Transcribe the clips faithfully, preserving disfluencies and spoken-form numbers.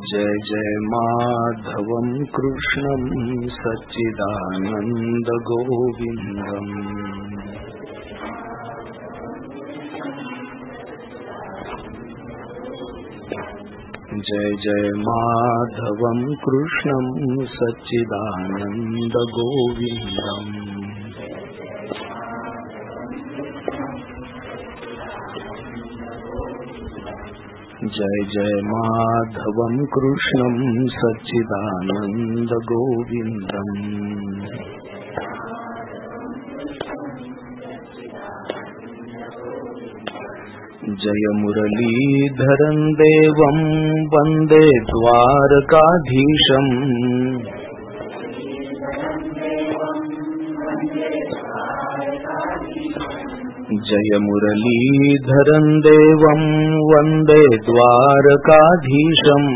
जय जय माधवं कृष्णं सच्चिदानंद गोविंदम। जय जय माधवं कृष्णं सच्चिदानंद गोविंदम। जय जय माधवं कृष्णं सच्चिदानंद गोविंदम। जय मुरलीधरं देवं वंदे द्वारकाधीशम्। जय मुरलीधरं देवं वंदे द्वारकाधीशम्।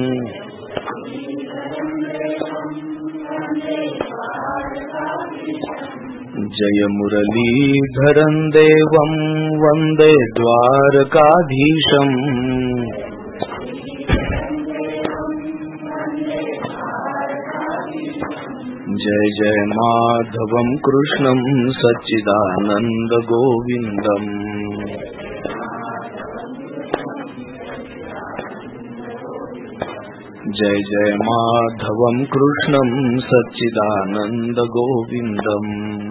जय मुरलीधरं देवं वंदे द्वारकाधीशम्। जय जय माधवं कृष्णं सच्चिदानंद गोविंदम। जय जय माधवं कृष्णं सच्चिदानंद गोविंदम।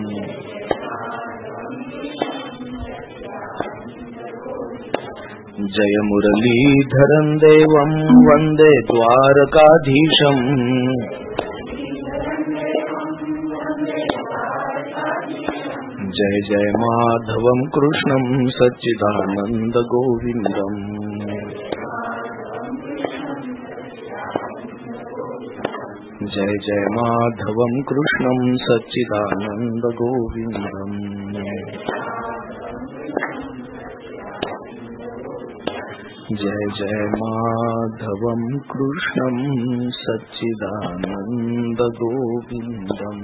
जय मुरलीधरं देवं वंदे द्वारकाधीशम्। जय जय माधवं कृष्णं सच्चिदानंद गोविंदम। जय जय माधवं कृष्णं सच्चिदानंद गोविंदम। जय जय माधवं कृष्णं सच्चिदानंद गोविंदम।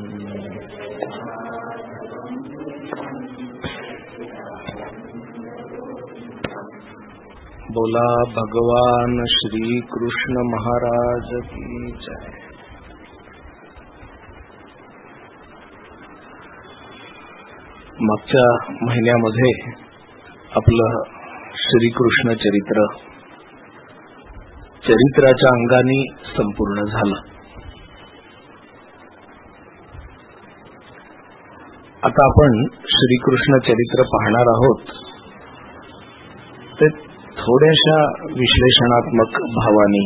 बोला भगवान श्री कृष्ण महाराज की जय। मागच्या महिन्यामध्ये आपलं श्रीकृष्ण चरित्र चरित्राच्या अंगाने संपूर्ण झालं। आता आपण श्रीकृष्ण चरित्र पाहणार आहोत ते थोड्याशा विश्लेषणात्मक भावाने,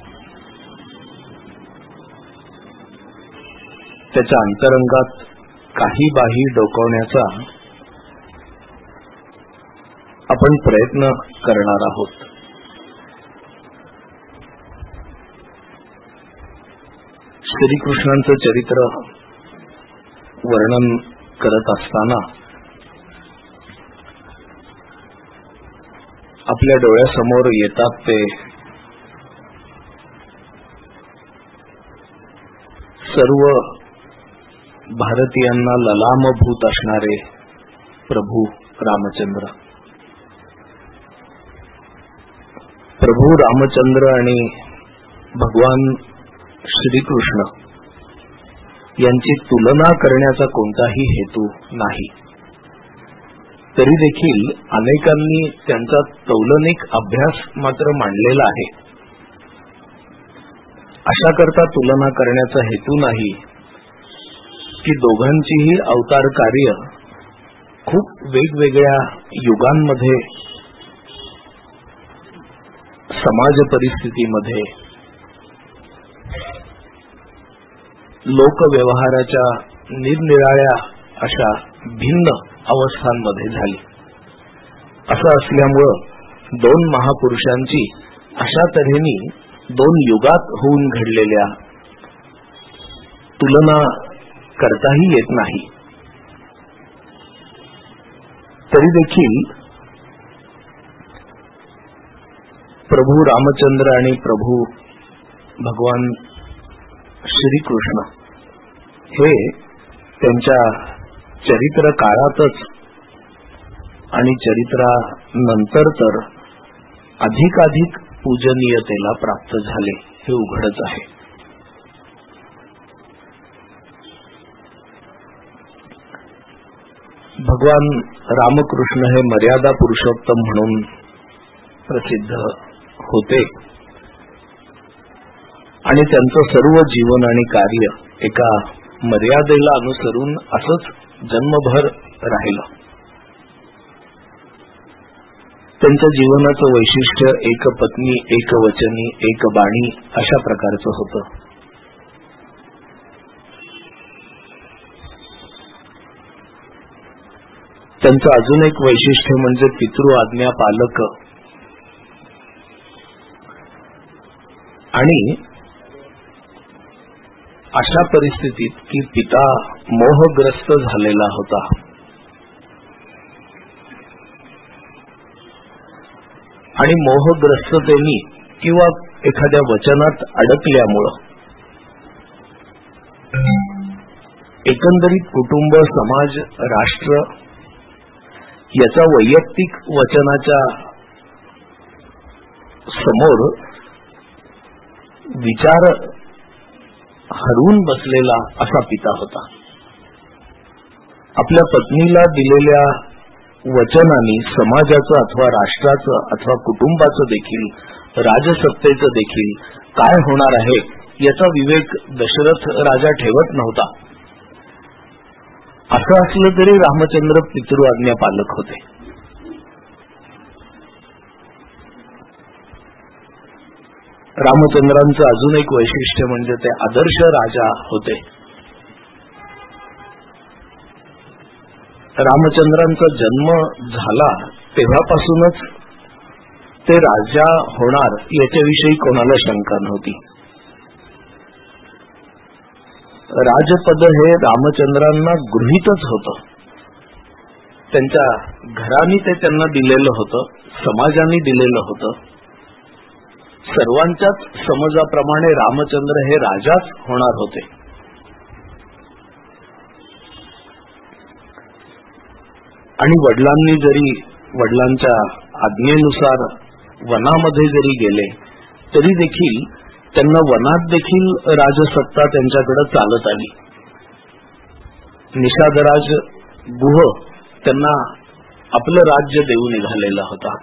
त्याच्या अंतरंगात काही बाही डोकावण्याचा आपण प्रयत्न करणार आहोत। श्रीकृष्णांचं चरित्र वर्णन करत असताना आपल्या डोळ्यासमोर येतात ते सर्व भारतीयांना ललामभूत असणारे प्रभू रामचंद्र। प्रभू रामचंद्र आणि भगवान श्रीकृष्ण यांची तुलना करण्याचा कोणताही हेतू नाही, तरी देखील अनेकांनी त्यांचा तौलनिक अभ्यास मात्र मांडलेला आहे। अशा करता तुलना करण्याचा हेतू नाही की दोघांचीही अवतार कार्य खूप वेगवेगळ्या युगांमध्ये, समाज परिस्थितीमध्ये, लोकव्यवहाराच्या निरनिराळ्या अशा भिन्न अवस्थांमध्ये झाली। असं असल्यामुळं दोन महापुरुषांची अशा तऱ्हेने दोन युगात होऊन घडलेल्या तुलना करताही येत नाही। तरी देखील प्रभू रामचंद्र आणि प्रभू भगवान श्रीकृष्ण हे त्यांच्या चरित्र काळातच आणि चरित्रानंतर तर अधिकाधिक पूजनीयतेला प्राप्त झाले हे उघडच आहे. भगवान रामकृष्ण हे मर्यादा पुरुषोत्तम म्हणून प्रसिद्ध होते आणि त्यांचं सर्व जीवन आणि कार्य एका मर्यादेला अनुसरून असंच जन्मभर राहिलं. त्यांच्या जीवनाचं वैशिष्ट्य एक पत्नी, एक वचनी, एक बाणी अशा प्रकारचं होतं. त्यांचं अजून एक वैशिष्ट्य म्हणजे पितृ आज्ञा पालक आणि अशा परिस्थितीत की पिता मोहग्रस्त झालेला होता आणि मोहग्रस्ततेनी किंवा एखाद्या वचनात अडकल्यामुळं एकंदरीत कुटुंब, समाज, राष्ट्र याचा वैयक्तिक वचनाच्या समोर विचार हरवून बसलेला असा पिता होता. आपल्या पत्नीला दिलेल्या वचनांनी समाजाचं अथवा राष्ट्राचं अथवा कुटुंबाचं देखील, राजसत्तेचं देखील काय होणार आहे याचा विवेक दशरथ राजा ठेवत नव्हता. असं असलं तरी रामचंद्र पितृ आज्ञा पालक होते. रामचंद्रांचं अजून एक वैशिष्ट्य म्हणजे ते आदर्श राजा होते. रामचंद्रांचा जन्म झाला तेव्हापासूनच ते राजा होणार याच्याविषयी कोणाला शंका नव्हती. राजपद हे रामचंद्रांना गृहीतच होतं. त्यांच्या घराने ते त्यांना दिलेलं होतं, समाजाने दिलेलं होतं. सर्वांच्याच समजाप्रमाणे रामचंद्र हे राजाच होणार होते. आणि वडिलांनी जरी वडिलांच्या आज्ञेनुसार वनामध्ये जरी गेले तरी देखील त्यांना वनात देखील राजसत्ता त्यांच्याकडे चालत आली. निषादराज गुह त्यांना आपलं राज्य देऊ निघालेला होता.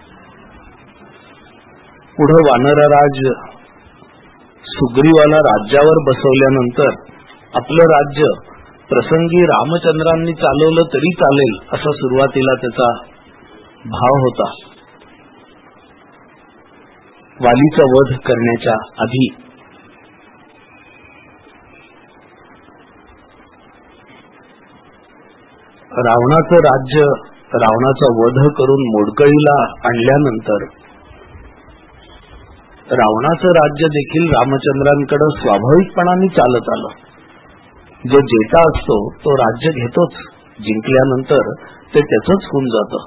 पुढे वानरराज सुग्रीवाला राज्यावर बसवल्यानंतर आपलं राज्य प्रसंगी रामचंद्रांनी चालवलं तरी चालेल असा सुरुवातीला त्याचा भाव होता. वालीचा वध करण्याच्या आधी रावणाचं राज्य, रावणाचा वध करून मोडकळीला आणल्यानंतर रावणाचं राज्य देखील रामचंद्रांकडे स्वाभाविकपणाने चालत आलं. जो जेता असतो तो राज्य घेतोच, जिंकल्यानंतर ते त्याचंच होऊन जातं.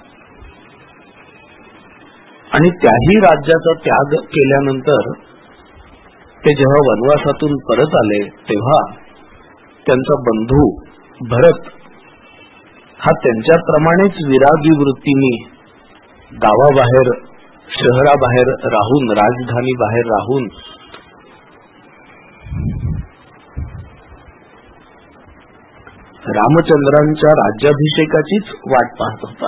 आणि त्याही राज्याचा त्याग केल्यानंतर ते जेव्हा वनवासातून परत आले तेव्हा त्यांचा बंधू भरत हा त्यांच्याप्रमाणेच विरागी वृत्तीने गावाबाहेर, शहराबाहेर राहून, राजधानी बाहेर राहून रामचंद्रांच्या राज्याभिषेकाचीच वाट पाहत होता.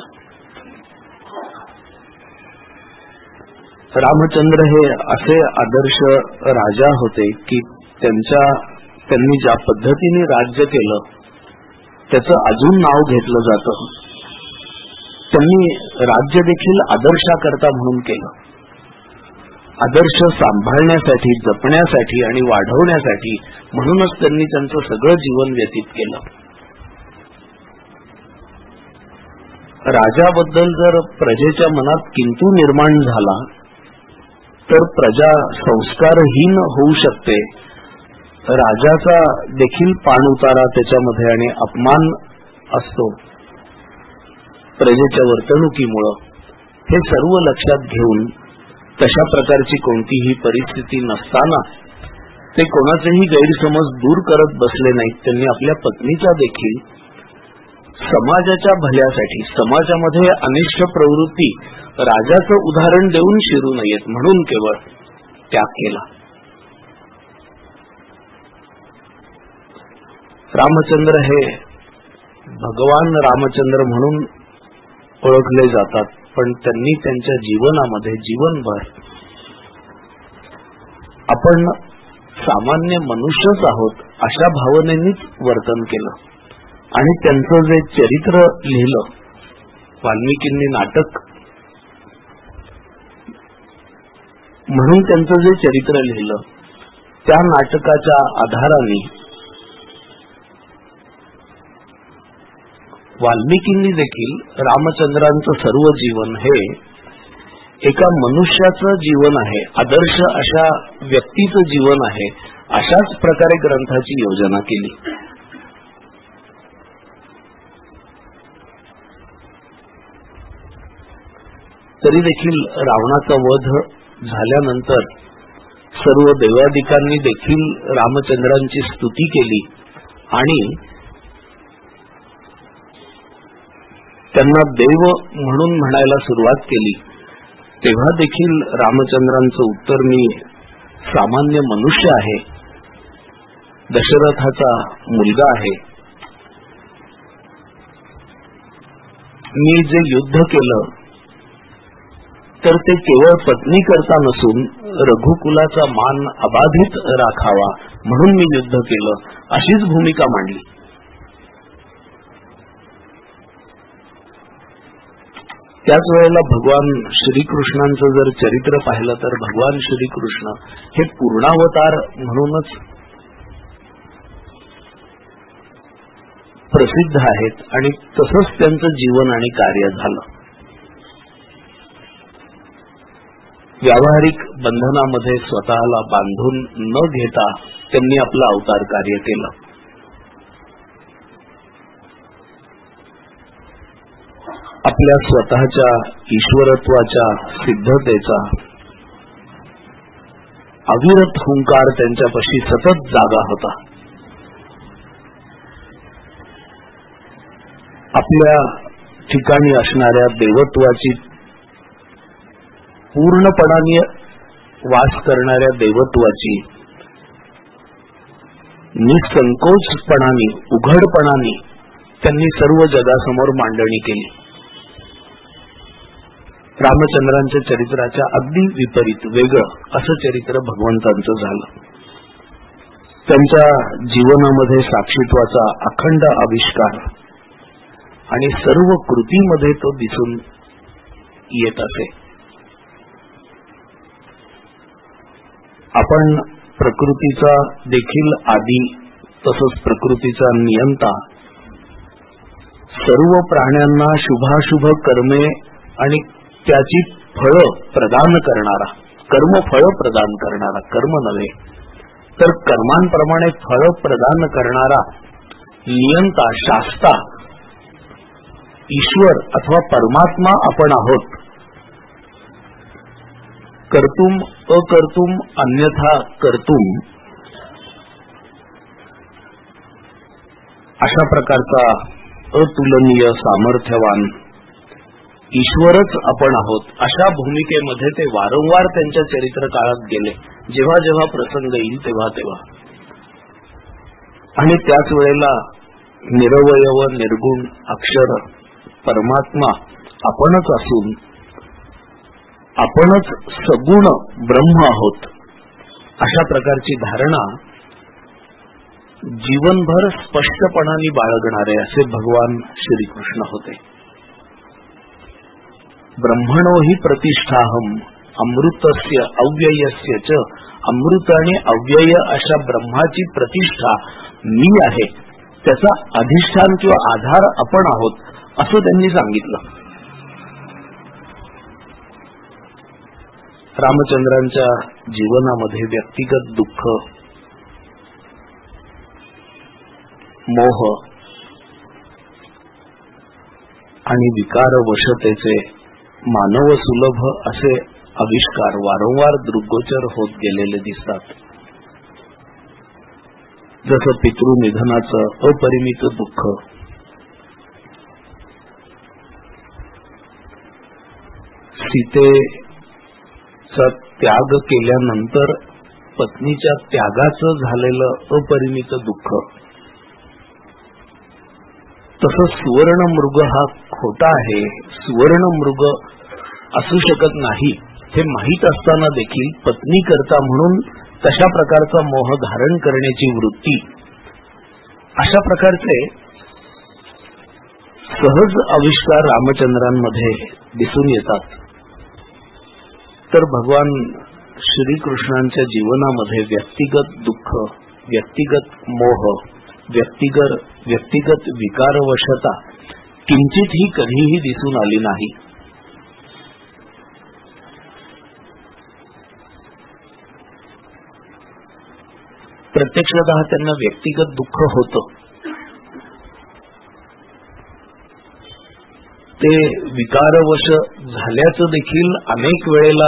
रामचंद्र हे असे आदर्श राजा होते की त्यांच्या त्यांनी ज्या पद्धतीने राज्य केलं त्याचं अजून नाव घेतलं जातं. त्यांनी राज्य देखील आदर्शाकरता म्हणून केलं. आदर्श सांभाळण्यासाठी, जपण्यासाठी आणि वाढवण्यासाठी म्हणूनच त्यांनी त्यांचं सगळं जीवन व्यतीत केलं. राजाबद्दल जर प्रजेच्या मनात किंतु निर्माण झाला तर प्रजा संस्कारहीन होऊ शकते. राजाचा देखील पाण उतारा त्याच्यामध्ये आणि अपमान असतो प्रजेच्या वर्तणुकीमुळं. हे सर्व लक्षात घेऊन तशा प्रकारची कोणतीही परिस्थिती नसताना ते कोणाचेही गैरसमज दूर करत बसले नाहीत. त्यांनी आपल्या पत्नीचा देखील समाजाच्या भल्यासाठी, समाजामध्ये अनिष्ट प्रवृत्ती राजाचं उदाहरण देऊन शिरू नयेत म्हणून केवळ त्याग केला. रामचंद्र हे भगवान रामचंद्र म्हणून ओळखले जातात, पण त्यांनी त्यांच्या जीवनामध्ये जीवनभर आपण सामान्य मनुष्यच आहोत अशा भावनेनेच वर्तन केलं. आणि त्यांचं जे चरित्र लिहिलं, वाल्मिकींनी नाटक म्हणून त्यांचं जे चरित्र लिहिलं, त्या नाटकाच्या आधाराने वाल्मिकींनी देखील रामचंद्रांचं सर्व जीवन हे एका मनुष्याचं जीवन आहे, आदर्श अशा व्यक्तीचं जीवन आहे, अशाच प्रकारे ग्रंथाची योजना केली. तरी देखील रावणाचा वध झाल्यानंतर सर्व देवादिकांनी देखील रामचंद्रांची स्तुती केली आणि त्यांना देव म्हणून म्हणायला सुरुवात केली. तेव्हा देखील रामचंद्रांचं उत्तर, मी सामान्य मनुष्य आहे, दशरथाचा मुलगा आहे, मी जे युद्ध केलं तर ते केवळ पत्नी करता नसून रघुकुलाचा मान अबाधित राखावा म्हणून मी युद्ध केलं, अशीच भूमिका मांडली. त्याच वेळेला भगवान श्रीकृष्णांचं जर चरित्र पाहिलं तर भगवान श्रीकृष्ण हे पूर्णावतार म्हणूनच प्रसिद्ध आहेत आणि तसंच त्यांचं जीवन आणि कार्य झालं. व्यावहारिक बंधनामध्ये स्वतःला बांधून न घेता त्यांनी आपलं अवतार कार्य केलं. आपल्या स्वतःच्या ईश्वरत्वाच्या सिद्धतेचा अविरत हुंकार त्यांच्यापाशी सतत जागा होता. आपल्या ठिकाणी असणाऱ्या देवत्वाची, पूर्णपणाने वास करणाऱ्या देवत्वाची निसंकोचपणाने, उघडपणाने त्यांनी सर्व जगासमोर मांडणी केली. रामचंद्रांच्या चरित्राच्या अगदी विपरीत वेगळं असं चरित्र भगवंतांचं झालं. त्यांच्या जीवनामध्ये साक्षीत्वाचा अखंड आविष्कार आणि सर्व कृतीमध्ये तो दिसून येत असे. आपण प्रकृतीचा देखील आदी तसंच प्रकृतीचा नियंता, सर्व प्राण्यांना शुभाशुभ कर्मे आणि त्याची फळं प्रदान करणारा, कर्मफळ प्रदान करणारा, कर्म नव्हे तर कर्मांप्रमाणे फळ प्रदान करणारा नियंता, शास्ता, ईश्वर अथवा परमात्मा आपण आहोत. कर्तुम अकर्तुम अन्यथा कर्तुम अशा प्रकारचा अतुलनीय सामर्थ्यवान ईश्वरच आपण आहोत अशा भूमिकेमध्ये ते वारंवार त्यांच्या चरित्र काळात गेले, जेव्हा जेव्हा प्रसंग येईल तेव्हा तेव्हा. आणि त्याच वेळेला निरवयव निर्गुण अक्षर परमात्मा आपणच असून आपणच सगुण ब्रह्म आहोत अशा प्रकारची धारणा जीवनभर स्पष्टपणाने बाळगणारे असे भगवान श्रीकृष्ण होते. ब्रह्मणो हि प्रतिष्ठाहम अमृतस्य अव्ययस्य च, अमृत आणि अव्यय अशा ब्रह्माची प्रतिष्ठा मी आहे, त्याचा अधिष्ठान किंवा आधार आपण आहोत असं त्यांनी सांगितलं. रामचंद्रांच्या जीवनामध्ये व्यक्तिगत दुःख, मोह आणि विकार वशतेचे मानव सुलभ असे आविष्कार वारंवार दृग्गोचर होत गेलेले दिसतात. जसं पितृनिधनाचं अपरिमित दुःख, सीतेचा त्याग केल्यानंतर पत्नीच्या त्यागाचं झालेलं अपरिमित दुःख, तसं सुवर्ण मृग हा खोटा आहे, सुवर्ण मृग असू शकत नाही हे माहीत असताना देखील पत्नी करता म्हणून तशा प्रकारचा मोह धारण करण्याची वृत्ती, अशा प्रकारचे सहज आविष्कार रामचंद्रांमध्ये दिसून येतात. तर भगवान श्रीकृष्णांच्या जीवनामध्ये व्यक्तिगत दुःख, व्यक्तिगत मोह, व्यक्तिगत व्यक्तिगत विकारवशता किंचितही कधीही दिसून आली नाही. प्रत्यक्षतः त्यांना व्यक्तिगत दुःख होतं. ते विकारवश झाल्याचं देखील अनेक वेळेला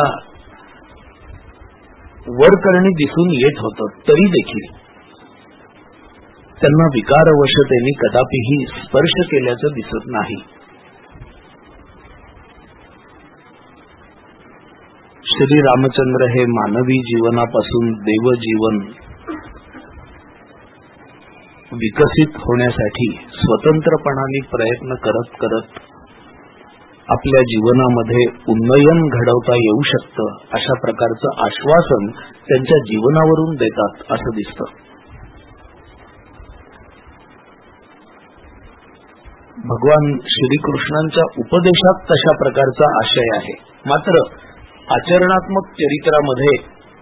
वरकरणी दिसून येत होतं. तरी देखील त्यांना विकारवशतेने कदापिही स्पर्श केल्याचं दिसत नाही. श्री रामचंद्र हे मानवी जीवनापासून देवजीवन विकसित होण्यासाठी स्वतंत्रपणाने प्रयत्न करत करत आपल्या जीवनामध्ये उन्नयन घडवता येऊ शकतं, अशा प्रकारचं आश्वासन त्यांच्या जीवनावरून देतात असं दिसतं. भगवान श्रीकृष्णांच्या उपदेशात तशा प्रकारचा आशय आहे. मात्र आचरणात्मक चरित्रामध्ये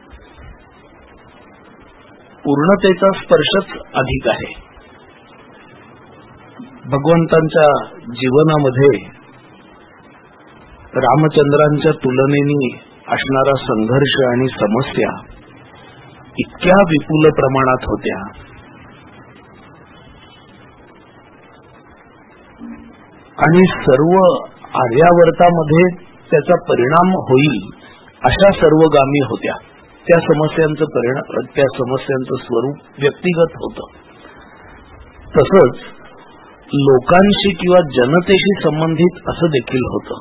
पूर्णतेचा स्पर्शच अधिक आहे. भगवंतांच्या जीवनामध्ये रामचंद्रांच्या तुलनेने असणारा संघर्ष आणि समस्या इतक्या विपुल प्रमाणात होत्या आणि सर्व आर्यावर्तामध्ये त्याचा परिणाम होईल अशा सर्वगामी होत्या. त्या समस्यांचं परिणाम त्या समस्यांचं स्वरूप व्यक्तिगत होतं. तसंच लोकांशी किंवा जनतेशी संबंधित असं देखील होतं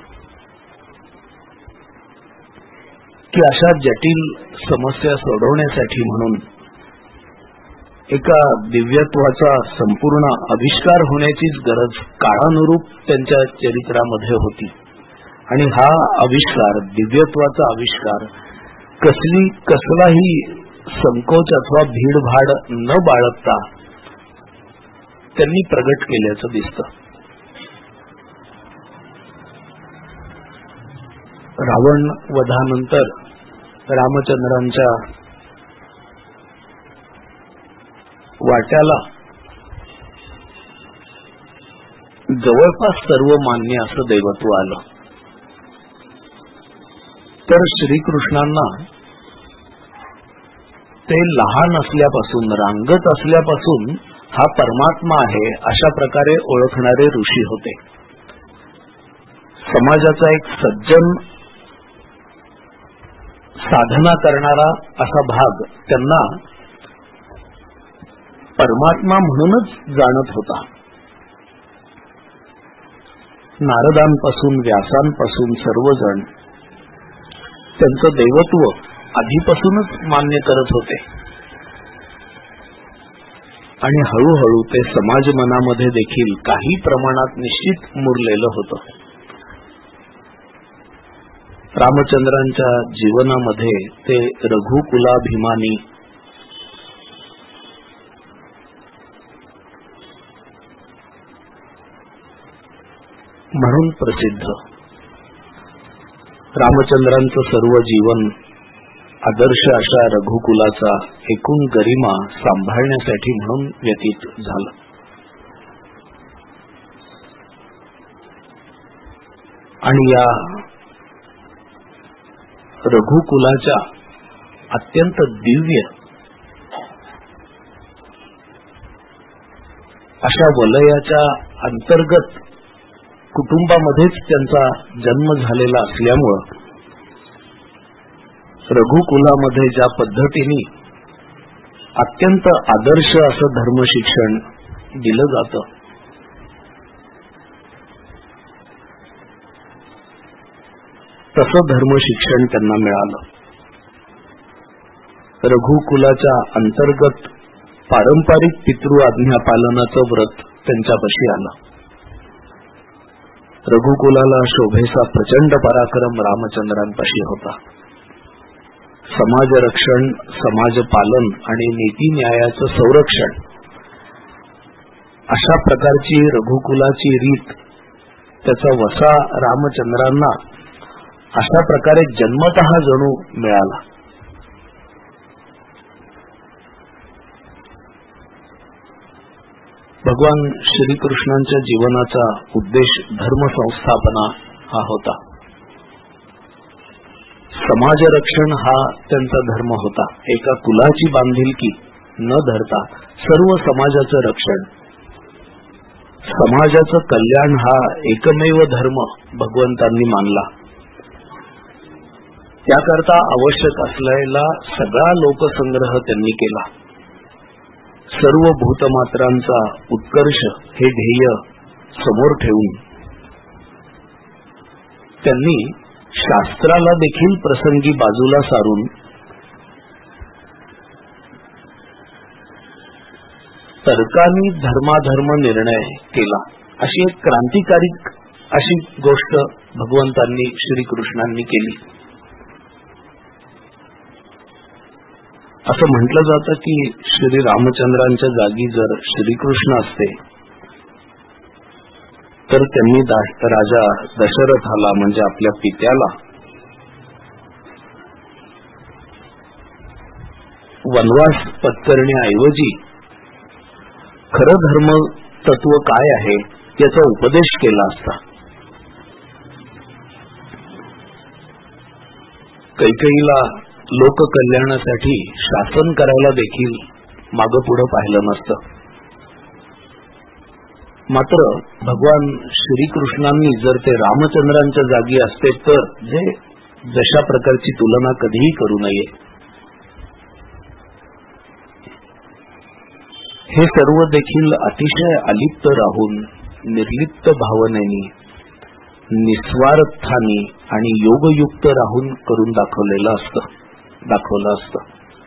की अशा जटिल समस्या सोडवण्यासाठी म्हणून एका दिव्यत्वाचा संपूर्ण आविष्कार होण्याचीच गरज काळानुरूप त्यांच्या चरित्रामध्ये होती. आणि हा आविष्कार, दिव्यत्वाचा आविष्कार, कसली कसलाही संकोच अथवा भीडभाड न बाळगता त्यांनी प्रगट केल्याचं दिसतं. रावण वधानंतर रामचंद्रांच्या वाट्याला जवळपास सर्व मान्य असं दैवत्व आलं. तर श्रीकृष्णांना ते लहान असल्यापासून, रांगत असल्यापासून हा परमात्मा आहे अशा प्रकारे ओळखणारे ऋषी होते. समाजाचा एक सज्जन, साधना करणारा असा भाग त्यांना परमात्मा म्हणूनच जाणत होता. नारदांपासून व्यासांपासून सर्वजण त्यांचं दैवत्व आधीपासूनच मान्य करत होते आणि हळूहळू ते समाज मनामध्ये देखील काही प्रमाणात निश्चित मुरलेलं होतं. रामचंद्रांच्या जीवनामध्ये ते रघुकुलाभिमानी म्हणून प्रसिद्ध. रामचंद्रांचं सर्व जीवन आदर्श अशा रघुकुलाचा एकूण गरिमा सांभाळण्यासाठी म्हणून व्यतीत झालं. आणि या रघुकुलाच्या अत्यंत दिव्य अशा वलयाच्या अंतर्गत कुटुंबामध्येच त्यांचा जन्म झालेला असल्यामुळं रघुकुलामध्ये ज्या पद्धतीने अत्यंत आदर्श असं धर्मशिक्षण दिलं जातं, तसं धर्म शिक्षण त्यांना मिळालं. रघुकुलाच्या अंतर्गत पारंपरिक पितृ आज्ञा पालनाचं व्रत त्यांच्यापाशी आलं. रघुकुलाला शोभेचा प्रचंड पराक्रम रामचंद्रांपाशी होता. समाज रक्षण, समाज पालन आणि नीती न्यायाचं संरक्षण अशा प्रकारची रघुकुलाची रीत, त्याचा वसा रामचंद्रांना अशा प्रकारे जन्मतः जणू मिळाला. भगवान श्रीकृष्णांच्या जीवनाचा उद्देश धर्मसंस्थापना हा होता. समाजरक्षण हा त्यांचा धर्म होता. एका कुलाची बांधिलकी न धरता सर्व समाजाचं रक्षण, समाजाचं कल्याण हा एकमेव धर्म भगवंतांनी मानला. त्याकरता आवश्यक असलेला सगळा लोकसंग्रह त्यांनी केला. सर्व भूतमात्रांचा उत्कर्ष हे ध्येय समोर ठेवून त्यांनी शास्त्राला देखील प्रसंगी बाजूला सारून तर्कानी धर्माधर्म निर्णय केला. अशी एक क्रांतिकारी अशी गोष्ट भगवंतांनी श्रीकृष्णांनी केली. असं म्हटलं जातं की श्री रामचंद्रांच्या जागी जर श्रीकृष्ण असते तर त्यांनी राजा दशरथाला म्हणजे आपल्या पित्याला वनवास पत्करण्याऐवजी खरं धर्म तत्व काय आहे याचा उपदेश केला असता. कैकेयीला लोककल्याणासाठी शासन करायला देखील मागं पुढं पाहिलं नसतं. मात्र भगवान श्रीकृष्णांनी जर ते रामचंद्रांच्या जागी असते तर जे जशा प्रकारची तुलना कधीही करू नये. हे सर्व देखील अतिशय अलिप्त राहून निर्लिप्त भावनेनी, निस्वार्थानी आणि योगयुक्त राहून करून दाखवलेलं असतं दाखवलं असतं.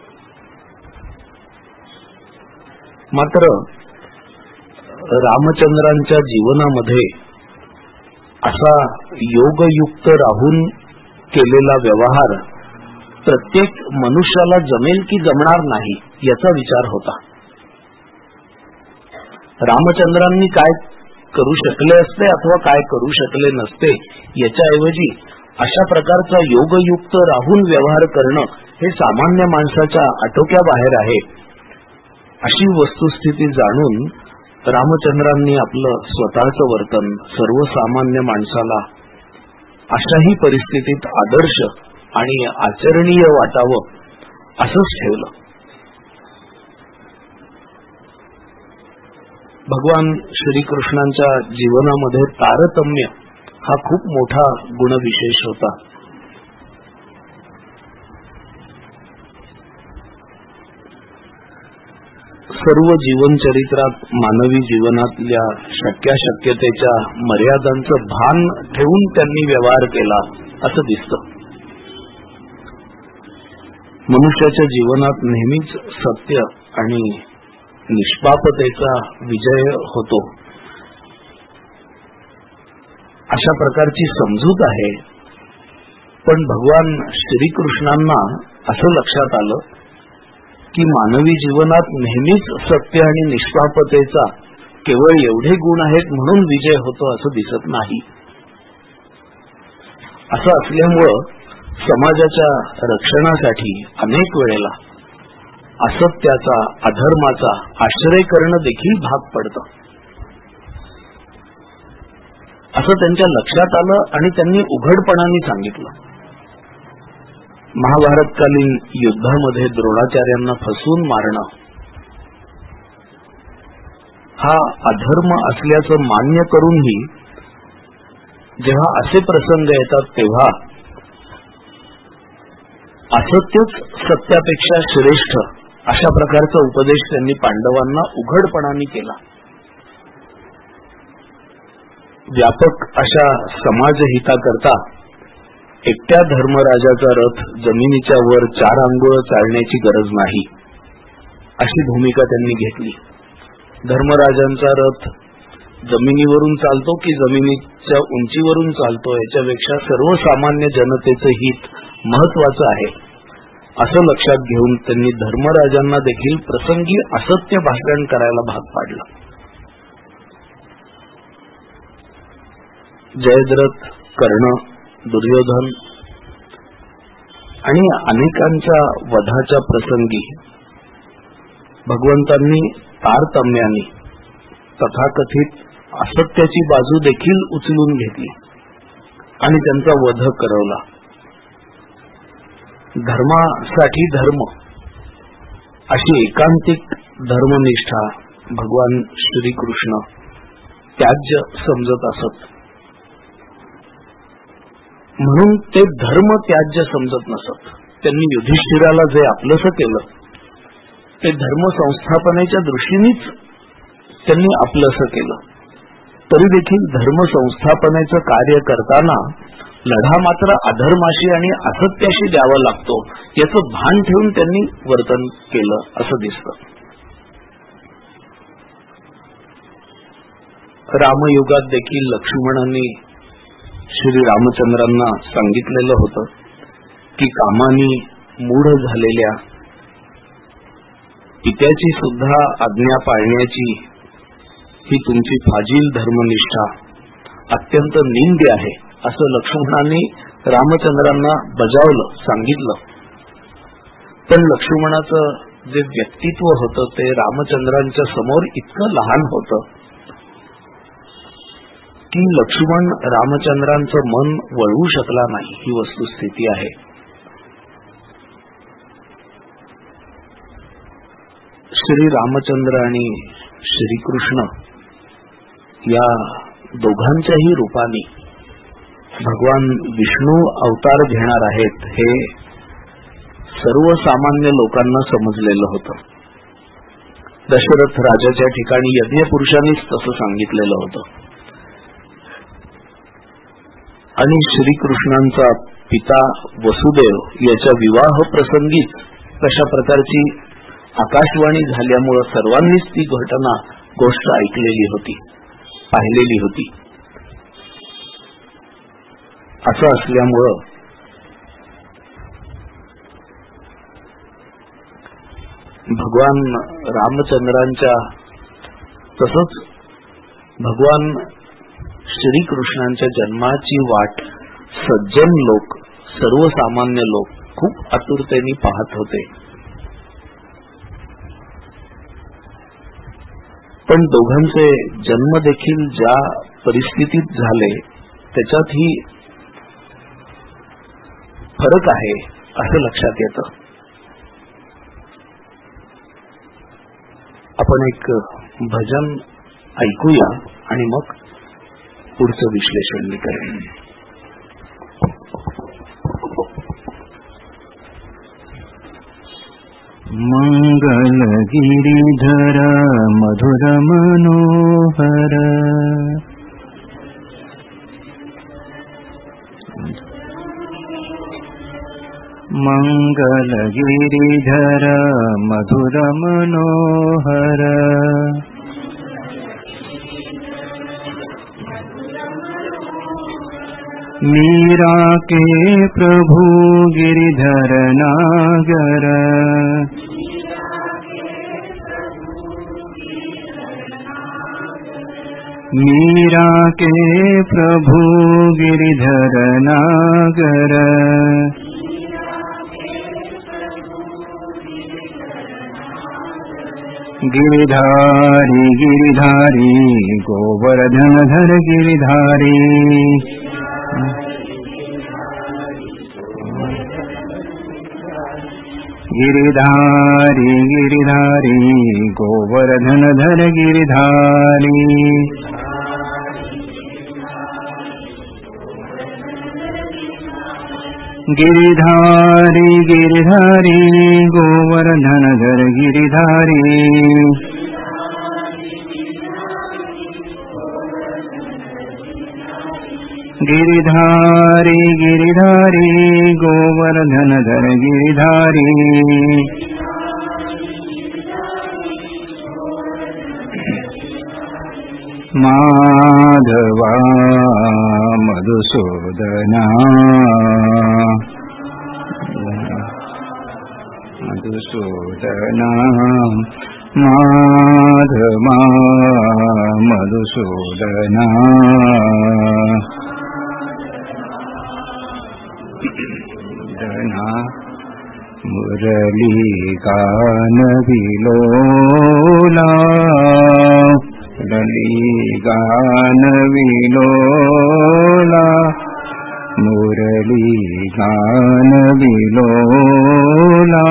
मात्र रामचंद्रांच्या जीवनामध्ये असा योगयुक्त राहून केलेला व्यवहार प्रत्येक मनुष्याला जमेल की जमणार नाही याचा विचार होता. रामचंद्रांनी काय करू शकले असते अथवा काय करू शकले नसते याच्याऐवजी अशा प्रकारचा योगयुक्त राहून व्यवहार करणं हे सामान्य माणसाच्या आटोक्याबाहेर आहे. अशी वस्तुस्थिती जाणून रामचंद्रांनी आपलं स्वतःचं वर्तन सर्वसामान्य माणसाला अशाही परिस्थितीत आदर्श आणि आचरणीय वाटावं असंच ठेवलं. भगवान श्रीकृष्णांच्या जीवनामध्ये तारतम्य हा खूप मोठा गुणविशेष होता. सर्व जीवनचरित्रात मानवी जीवनातल्या शक्याशक्यतेच्या मर्यादांचं भान ठेवून त्यांनी व्यवहार केला असं दिसतं. मनुष्याच्या जीवनात नेहमीच सत्य आणि निष्पापतेचा विजय होतो अशा प्रकारची समजूत आहे. पण भगवान श्रीकृष्णांना असं लक्षात आलं की मानवी जीवनात नेहमीच सत्य आणि निष्पापतेचा केवळ एवढे गुण आहेत म्हणून विजय होतो असं दिसत नाही. असं असल्यामुळं समाजाच्या रक्षणासाठी अनेक वेळेला असत्याचा, अधर्माचा आश्रय करणं देखील भाग पडतं असं त्यांच्या लक्षात आलं आणि त्यांनी उघडपणाने सांगितलं. महाभारतकालीन युद्धामध्ये द्रोणाचार्यांना फसवून मारणं हा अधर्म असल्याचं मान्य करूनही जेव्हा असे प्रसंग येतात तेव्हा असत्यच सत्यापेक्षा श्रेष्ठ अशा प्रकारचा उपदेश त्यांनी पांडवांना उघडपणाने केला. व्यापक अशा समाजहिताकरता एकट्या धर्मराजाचा रथ जमिनीच्या वर चार अंगुळ चालण्याची गरज नाही, अशी भूमिका त्यांनी घेतली. धर्मराजांचा रथ जमिनीवरून चालतो की जमिनीच्या उंचीवरून चालतो याच्यापेक्षा सर्वसामान्य जनतेचं हित महत्वाचं आहे, असं लक्षात घेऊन त्यांनी धर्मराजांना देखील प्रसंगी असत्य भाषण करायला भाग पाडलं. जयद्रथ, कर्ण, दुर्योधन आणि अनेकांच्या वधाच्या प्रसंगी भगवंतांनी तारतम्याने तथाकथित असत्याची बाजू देखील उचलून घेतली आणि त्यांचा वध करवला. धर्मासाठी धर्म अशी एकांतिक धर्मनिष्ठा भगवान श्रीकृष्ण त्याज्य समजत असत, म्हणून ते धर्म त्याज्य समजत नसत. त्यांनी युधिष्ठिराला जे आपलंसं केलं ते धर्म संस्थापनेच्या दृष्टीनेच त्यांनी आपलंसं केलं. तरी देखील धर्म संस्थापनेचं कार्य करताना लढा मात्र अधर्माशी आणि असत्याशी द्यावा लागतो याचं भान ठेवून त्यांनी वर्तन केलं असं दिसतं. रामयुगात देखील लक्ष्मणांनी श्री रामचंद्रांना सांगितलेलं होतं की कामानी मूढ झालेल्या पित्याची सुद्धा आज्ञा पाळण्याची ही तुमची फाजील धर्मनिष्ठा अत्यंत निंद्य आहे, असं लक्ष्मणांनी रामचंद्रांना बजावलं, सांगितलं. पण लक्ष्मणाचं जे व्यक्तित्व होतं ते रामचंद्रांच्या समोर इतकं लहान होतं की लक्ष्मण रामचंद्रांचं मन वळवू शकला नाही, ही वस्तुस्थिती आहे. श्री रामचंद्र आणि श्रीकृष्ण या दोघांच्याही रूपाने भगवान विष्णू अवतार घेणार आहेत हे सर्वसामान्य लोकांना समजलेलं होतं. दशरथ राजाच्या ठिकाणी यज्ञपुरुषांनीच तसं सांगितलेलं होतं आणि श्रीकृष्णांचा पिता वसुदेव याच्या विवाह प्रसंगीच तशा प्रकारची आकाशवाणी झाल्यामुळे सर्वांनीच ती घटना गोष्ट ऐकलेली होती, पाहिलेली होती. असं असल्यामुळं भगवान रामचंद्रांच्या तसंच भगवान श्रीकृष्णांच्या जन्माची वाट सज्जन लोक, सर्वसामान्य लोक खूप आतुरतेने पाहत होते. पण दोघांचे जन्म देखील ज्या परिस्थितीत झाले त्याच्यातही फरक आहे असं लक्षात येतं. आपण एक भजन ऐकूया आणि मग पुढचं विश्लेषण मी करेन. मंगल गिरिधर मधुर मनोहर मंगल गिरिधर मधुर मनोहर मीरा के प्रभु गिरिधर नागर मीरा के प्रभु गिरिधर नागर गिरिधारी गिरिधारी गोवर्धन धर गिरिधारी गिरिधारी गिरिधारी गोवर्धन धर गिरिधारी गिरिधारी गिरिधारी गोवर्धन धर गिरिधारी गिरिधारी गिरिधारी गोवर्धनधर गिरिधारी माधवा मधुसूदना मधुसूदना माधवा मधुसूदना मुरली गान विलोला मुरली गान विलोला मुरली गान विलोला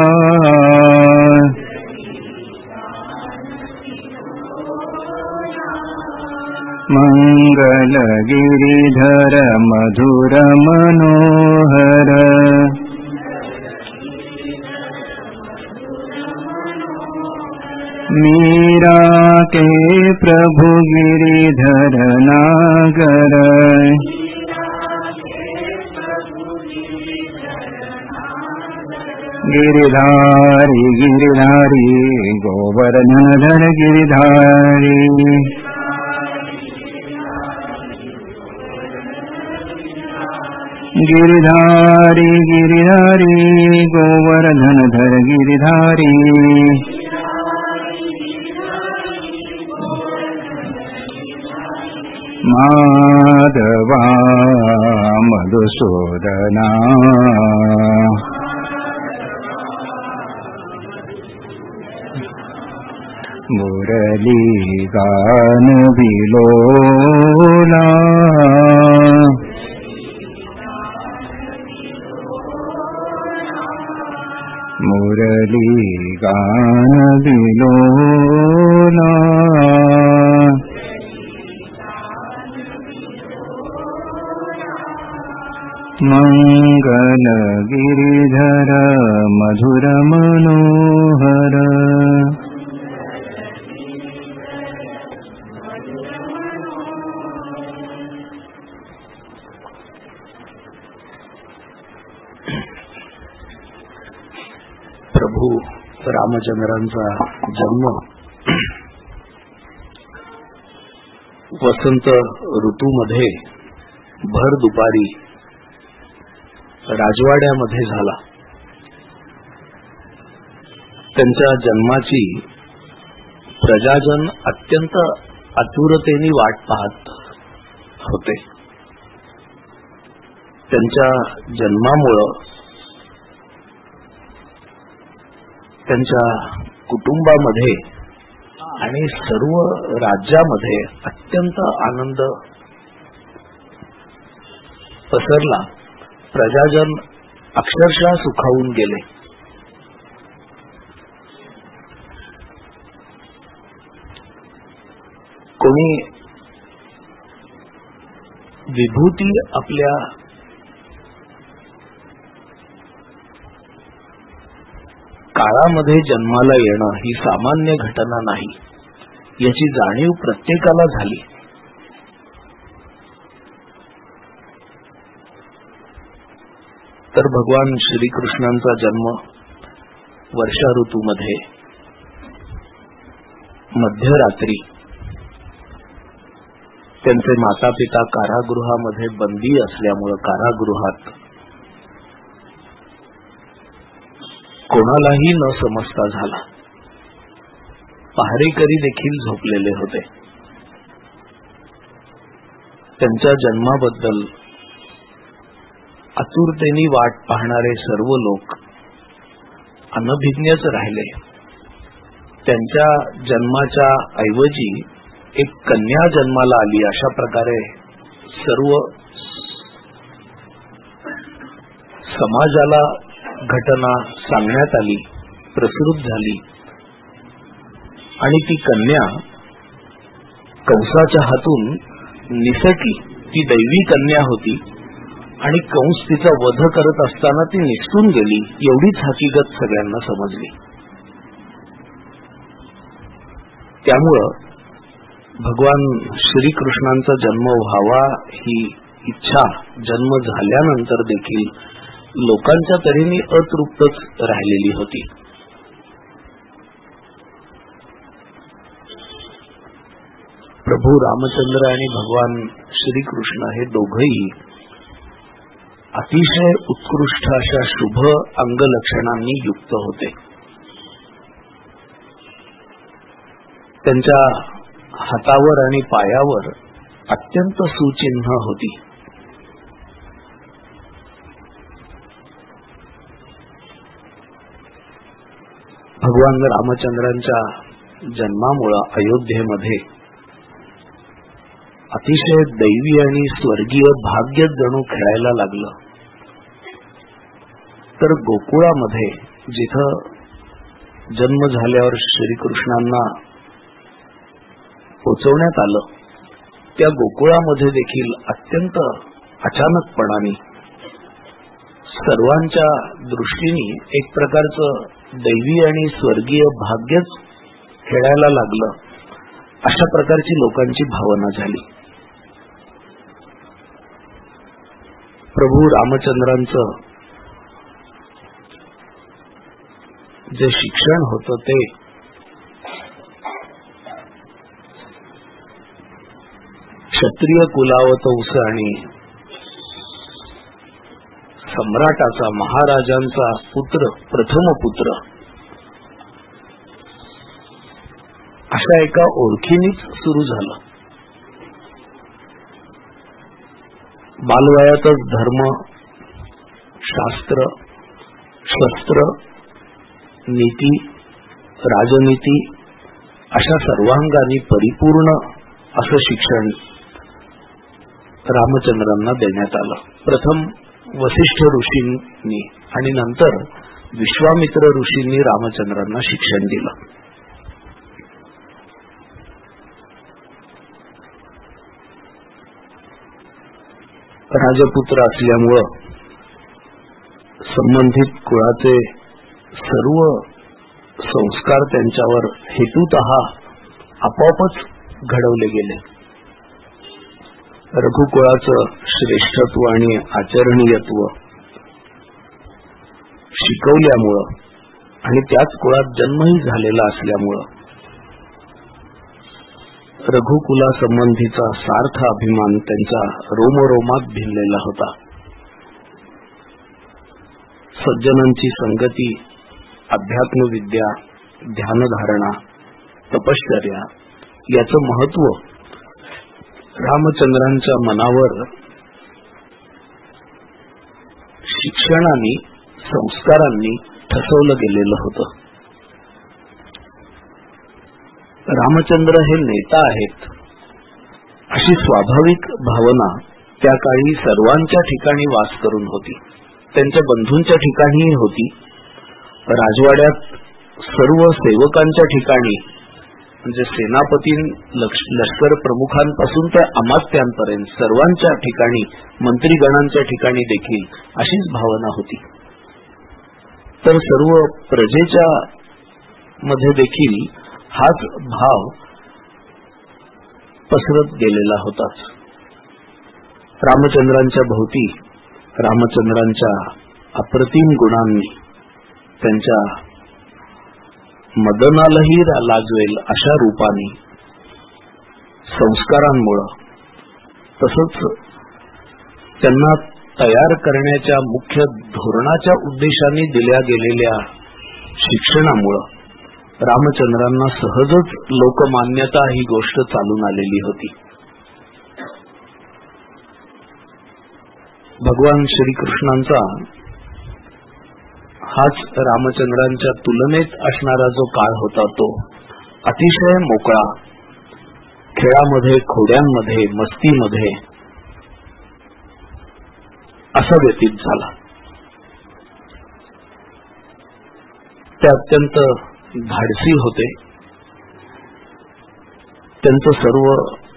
मंगल गिरिधर मधुर मनोहर मीरा के प्रभु गिरिधर नागर गिरिधारी गिरिधारी गोवर्धनधर गिरिधारी गिरिधारी गिरिधारी गोवर्धनधर गिरिधारी माधवा मधुसूदना मुरली गान विलोला मुरली गान विलोला मंगल गिरिधर मधुर मनोहर प्रभू रामचंद्रांचा जन्म वसंत ऋतूमध्ये भर दुपारी राजवाड्यामध्ये झाला. त्यांच्या जन्माची प्रजाजन अत्यंत आतुरतेने वाट पाहत होते. त्यांच्या जन्मामुळं त्यांच्या कुटुंबामध्ये आणि सर्व राज्यामध्ये अत्यंत आनंद पसरला. प्रजाजन अक्षरशः सुखावून गेले. कोणी विभूती आपल्या काळामध्ये जन्माला येणं ही सामान्य घटना नाही, याची जाणीव प्रत्येकाला झाली. तर भगवान श्रीकृष्णांचा जन्म वर्षा ऋतूमध्ये मध्यरात्री त्यांचे माता पिता कारागृहामध्ये बंदी असल्यामुळे कारागृहात कोणालाही न समजता झाला. पहारेकरी देखील झोपलेले होते. त्यांच्या जन्माबद्दल आतुरतेने वाट पाहणारे सर्व लोक अनभिज्ञच राहिले. त्यांच्या जन्माच्या ऐवजी एक कन्या जन्माला आली अशा प्रकारे सर्व समाजाला घटना सांगण्यात आली, प्रसृत झाली. आणि ती कन्या कंसाच्या हातून निसटली. ती दैवी कन्या होती आणि कंस तिचा वध करत असताना ती निसटून गेली, एवढीच हकीकत सगळ्यांना समजली. त्यामुळं भगवान श्रीकृष्णांचा जन्म व्हावा ही इच्छा जन्म झाल्यानंतर देखील लोकांच्या तऱ्हेने अतृप्तच राहिलेली होती. प्रभू रामचंद्र आणि भगवान श्रीकृष्ण हे दोघंही अतिशय उत्कृष्ट अशा शुभ अंगलक्षणांनी युक्त होते. त्यांच्या हातावर आणि पायावर अत्यंत सुचिन्ह होती. भगवान रामचंद्रांच्या जन्मामुळे अयोध्येमध्ये अतिशय दैवी आणि स्वर्गीय भाग्य जणू खेळायला लागलं. तर गोकुळामध्ये जिथं जन्म झाल्यावर श्रीकृष्णांना पोचवण्यात आलं, त्या गोकुळामध्ये देखील अत्यंत अचानकपणाने सर्वांच्या दृष्टीने एक प्रकारचं दैवी आणि स्वर्गीय भाग्यच खेळायला लागलं, अशा प्रकारची लोकांची भावना झाली. प्रभू रामचंद्रांचं जे शिक्षण होतं ते क्षत्रिय कुलावतंस आणि सम्राटाचा, महाराजांचा पुत्र, प्रथम पुत्र अशा एका ओळखीनेच सुरू झालं. बालवयातच धर्म, शास्त्र, शस्त्र, नीती, राजनीती अशा सर्वांगाने परिपूर्ण असं शिक्षण रामचंद्रांना देण्यात आलं. प्रथम वसिष्ठ ऋषींनी आणि नंतर विश्वामित्र ऋषींनी रामचंद्रांना शिक्षण दिलं. राजपुत्र असल्यामुळं संबंधित कुळाचे सर्व संस्कार त्यांच्यावर हेतुतः आपोआपच घडवले गेले. रघुकुळाचं श्रेष्ठत्व आणि आचरणीयत्व शिकवल्यामुळं आणि त्याच कुळात जन्मही झालेला असल्यामुळं रघुकुलासंबंधीचा सार्थ अभिमान त्यांचा रोमरोमात भिनलेला होता. सज्जनांची संगती, अध्यात्मविद्या, ध्यानधारणा, तपश्चर्या याचं महत्व रामचंद्रांच्या मनावर शिक्षणाने, संस्कारांनी ठसवलं गेलेलं होतं. रामचंद्र हे नेता आहेत अशी स्वाभाविक भावना त्या काळी सर्वांच्या ठिकाणी वास करून होती. त्यांच्या बंधूंच्या ठिकाणीही होती. राजवाड्यात सर्व सेवकांच्या ठिकाणी, म्हणजे सेनापती, लष्कर प्रमुखांपासून त्या अमात्यांपर्यंत सर्वांच्या ठिकाणी, मंत्रीगणांच्या ठिकाणी देखील अशीच भावना होती. तर सर्व प्रजेच्या मध्ये देखील हाच भाव पसरत गेलेला होताच. रामचंद्रांच्या भोवती रामचंद्रांच्या अप्रतिम गुणांनी, त्यांच्या मदनालाही लाजवेल अशा रूपाने, संस्कारांमुळं, तसंच त्यांना तयार करण्याच्या मुख्य धोरणाच्या उद्देशाने दिल्या गेलेल्या शिक्षणामुळं रामचंद्रांना सहजच लोकमान्यता ही गोष्ट चालून आलेली होती. भगवान श्रीकृष्णांचा हाच रामचंद्रांच्या तुलनेत असणारा जो काळ होता तो अतिशय मोकळा, खेळामध्ये, खोड्यांमध्ये, मस्तीमध्ये असा व्यतीत झाला. ते अत्यंत धाडसी होते. त्यांचं सर्व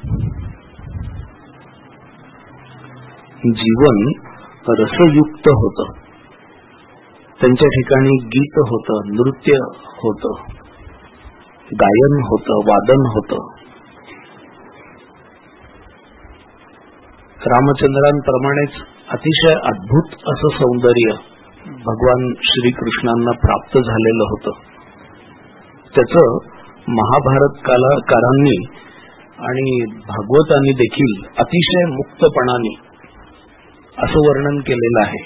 जीवन रसयुक्त होतं. त्यांच्या ठिकाणी गीत होतं, नृत्य होतं, गायन होतं, वादन होतं. रामचंद्रांप्रमाणेच अतिशय अद्भुत असं सौंदर्य भगवान श्रीकृष्णांना प्राप्त झालेलं होतं. त्याचं महाभारत कालाकारांनी आणि भागवतांनी देखील अतिशय मुक्तपणाने असं वर्णन केलेलं आहे.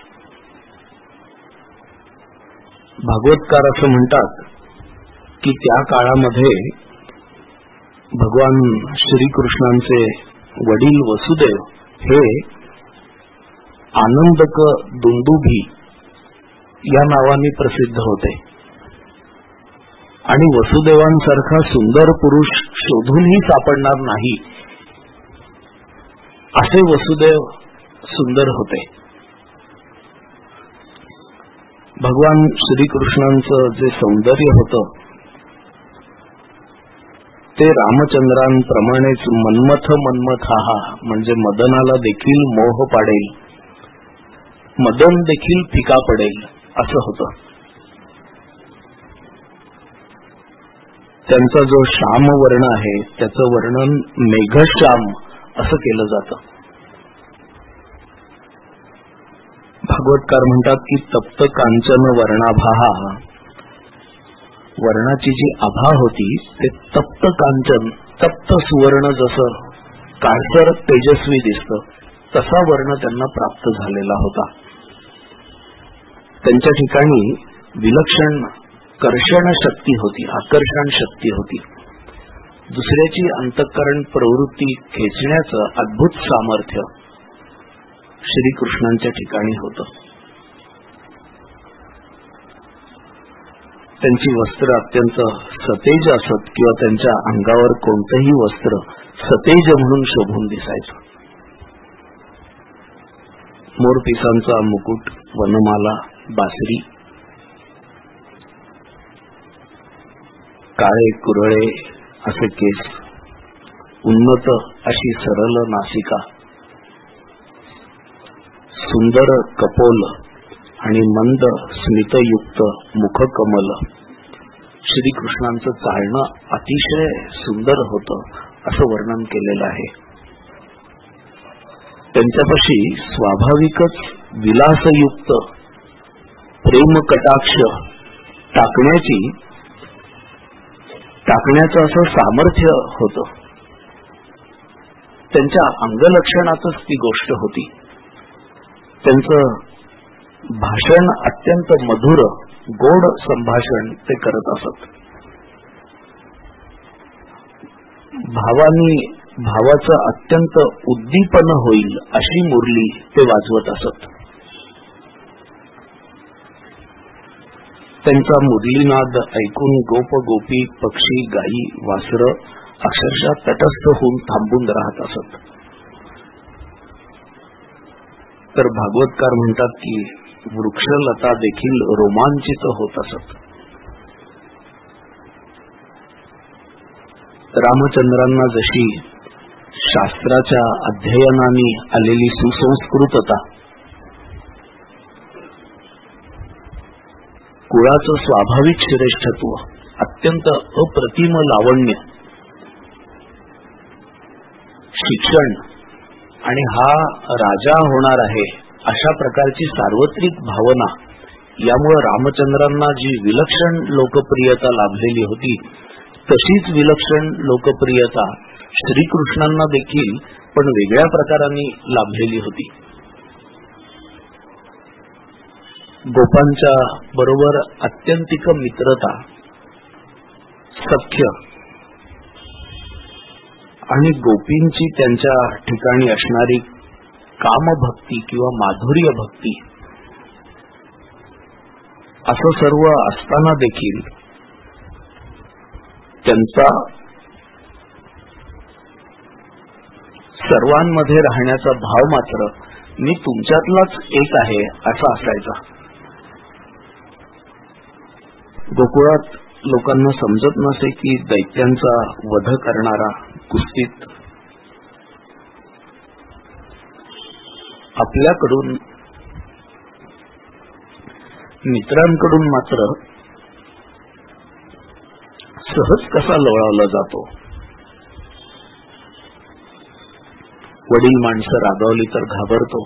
भागवतकार असं म्हणतात की त्या काळामध्ये भगवान श्रीकृष्णांचे वडील वसुदेव हे आनंदक दुंदुभी या नावाने प्रसिद्ध होते आणि वसुदेवांसारखा सुंदर पुरुष शोधूनही सापडणार नाही असे वसुदेव सुंदर होते. भगवान श्रीकृष्णांचं जे सौंदर्य होतं ते रामचंद्रांप्रमाणेच मन्मथ मन्मथा म्हणजे मदनाला देखील मोह पाडेल, मदन देखील फिका पडेल असं होतं. त्यांचा जो श्याम वर्ण आहे त्याचं वर्णन मेघश्याम असं केलं जातं. भागवतकार म्हणतात की तप्त कांचन वर्णाभा, वर्णाची जी आभा होती ते तप्त कांचन, तप्त सुवर्ण जसं काळसर तेजस्वी दिसतं तसा वर्ण त्यांना प्राप्त झालेला होता. त्यांच्या ठिकाणी विलक्षण कर्षण शक्ती होती, आकर्षण शक्ती होती. दुसऱ्याची अंतःकरण प्रवृत्ती खेचण्याचं अद्भुत सामर्थ्य श्रीकृष्णांच्या ठिकाणी होतं. त्यांची वस्त्र अत्यंत सतेज असत किंवा त्यांच्या अंगावर कोणतंही वस्त्र सतेज म्हणून शोभून दिसायचं. मोरपिसांचा मुकुट, वनमाला, बासरी, काळे कुरळे असे केस, उन्नत अशी सरळ नासिका, सुंदर कपोल आणि मंद स्मितयुक्त मुखकमल. श्रीकृष्णांचं चालणं अतिशय सुंदर होतं असं वर्णन केलेलं आहे. त्यांच्यापाशी स्वाभाविकच विलासयुक्त प्रेम कटाक्ष टाकण्याची टाकण्याचं असं सामर्थ्य होतं. त्यांच्या अंगलक्षणातच ती गोष्ट होती. त्यांचं भाषण अत्यंत मधुर गोड संभाषण ते करत असत. भावानी भावाचं अत्यंत उद्दीपन होईल अशी मुरली ते वाजवत असत. त्यांचा मुरलीनाद ऐकून गोप गोपी, पक्षी, गायी, वासरं अक्षरशः तटस्थ होऊन थांबून राहत असत. तर भागवतकार म्हणतात की वृक्षलता देखील रोमांचित होत असत. रामचंद्रांना जशी शास्त्राच्या अध्ययनाने आलेली सुसंस्कृतता, कुळाचं स्वाभाविक श्रेष्ठत्व, अत्यंत अप्रतिम लावण्य, शिक्षण आणि हा राजा होणार आहे अशा प्रकारची सार्वत्रिक भावना, यामुळे रामचंद्रांना जी विलक्षण लोकप्रियता लाभलेली होती तशीच विलक्षण लोकप्रियता श्रीकृष्णांना देखील पण वेगळ्या प्रकाराने लाभलेली होती. गोपांच्या बरोबर अत्यंतिक मित्रता, सख्य आणि गोपींची त्यांच्या ठिकाणी असणारी कामभक्ती किंवा माधुर्य भक्ती असं सर्व असताना देखील त्यांचा सर्वांमध्ये राहण्याचा भाव मात्र मी तुमच्यातलाच एक आहे असा असायचा. गोकुळात लोकांना समजत नसे की दैत्यांचा वध करणारा कुस्तीत आपल्याकडून मित्रांकडून मात्र सहज कसा लोळवला जातो. वडील माणसं रागावली तर घाबरतो.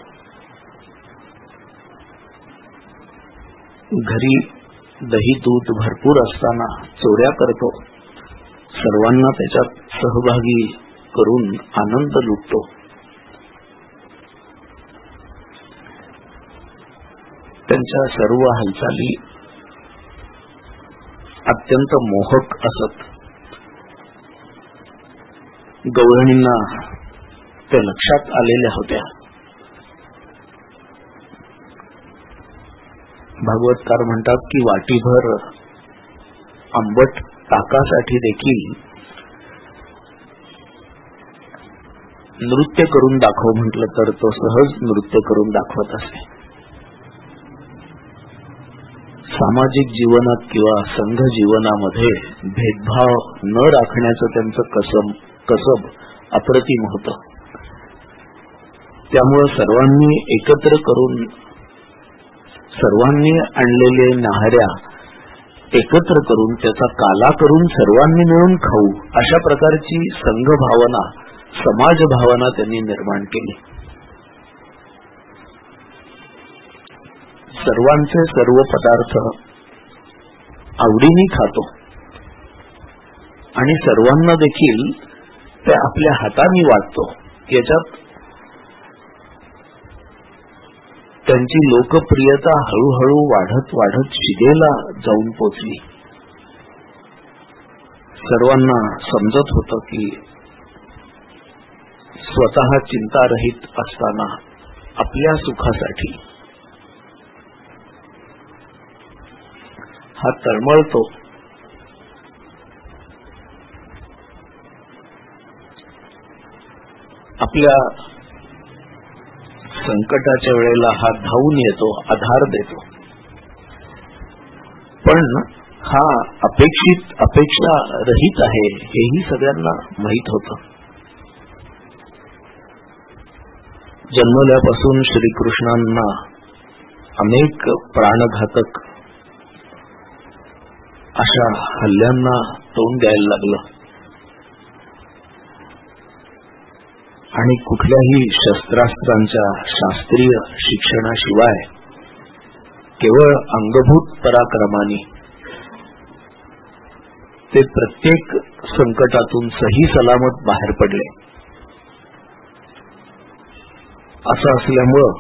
घरी दही दूध भरपूर असताना चोऱ्या करतो. सर्वांना त्याच्यात सहभागी करून आनंद लुटतो. त्यांच्या सर्व हालचाली अत्यंत मोहक असत. गवळणींना त्या लक्षात आलेल्या होत्या. भागवतकार म्हणतात की वाटीभर आंबट ताकासाठी देखील नृत्य करून दाखव म्हटलं तर तो सहज नृत्य करून दाखवत असे. सामाजिक जीवनात किंवा संघ जीवनामध्ये भेदभाव न राखण्याचं त्यांचं कसम कसब अप्रतिम होतं. त्यामुळे सर्वांनी एकत्र करून सर्वांनी आणलेले न्याहाऱ्या एकत्र करून त्याचा काला करून सर्वांनी मिळून खाऊ अशा प्रकारची संघ भावना समाज भावना त्यांनी निर्माण केली. सर्वांचे सर्व पदार्थ आवडीने खातो आणि सर्वांना देखील ते आपल्या हाताने वाटतो. याच्यात त्यांची लोकप्रियता हळूहळू वाढत वाढत शिगेला जाऊन पोचली. सर्वांना समजत होतं की स्वतः चिंतारहित असताना आपल्या सुखासाठी हा तळमळतो. आपल्या संकटाच्या वेळेला हा धावून येतो, आधार देतो. पण हा अपेक्षित अपेक्षा रहित आहे हेही सगळ्यांना माहीत होतं. जन्मल्यापासून श्रीकृष्णांना अनेक प्राणघातक अशा हल्ल्यांना तोंड द्यायला लागलं आणि कुठल्याही शस्त्रास्त्रांच्या शास्त्रीय शिक्षणाशिवाय केवळ अंगभूत पराक्रमाने ते प्रत्येक संकटातून सही सलामत बाहेर पडले. असं असल्यामुळं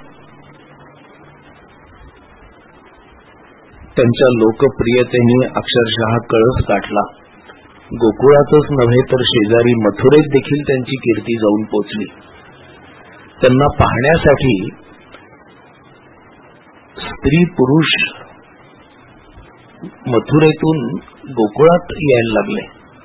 त्यांच्या लोकप्रियतेने अक्षरशः कळस गाठला. गोकुळातच नव्हे तर शेजारी मथुरेत देखील त्यांची कीर्ती जाऊन पोचली. त्यांना पाहण्यासाठी स्त्री पुरुष मथुरेतून गोकुळात यायला लागले.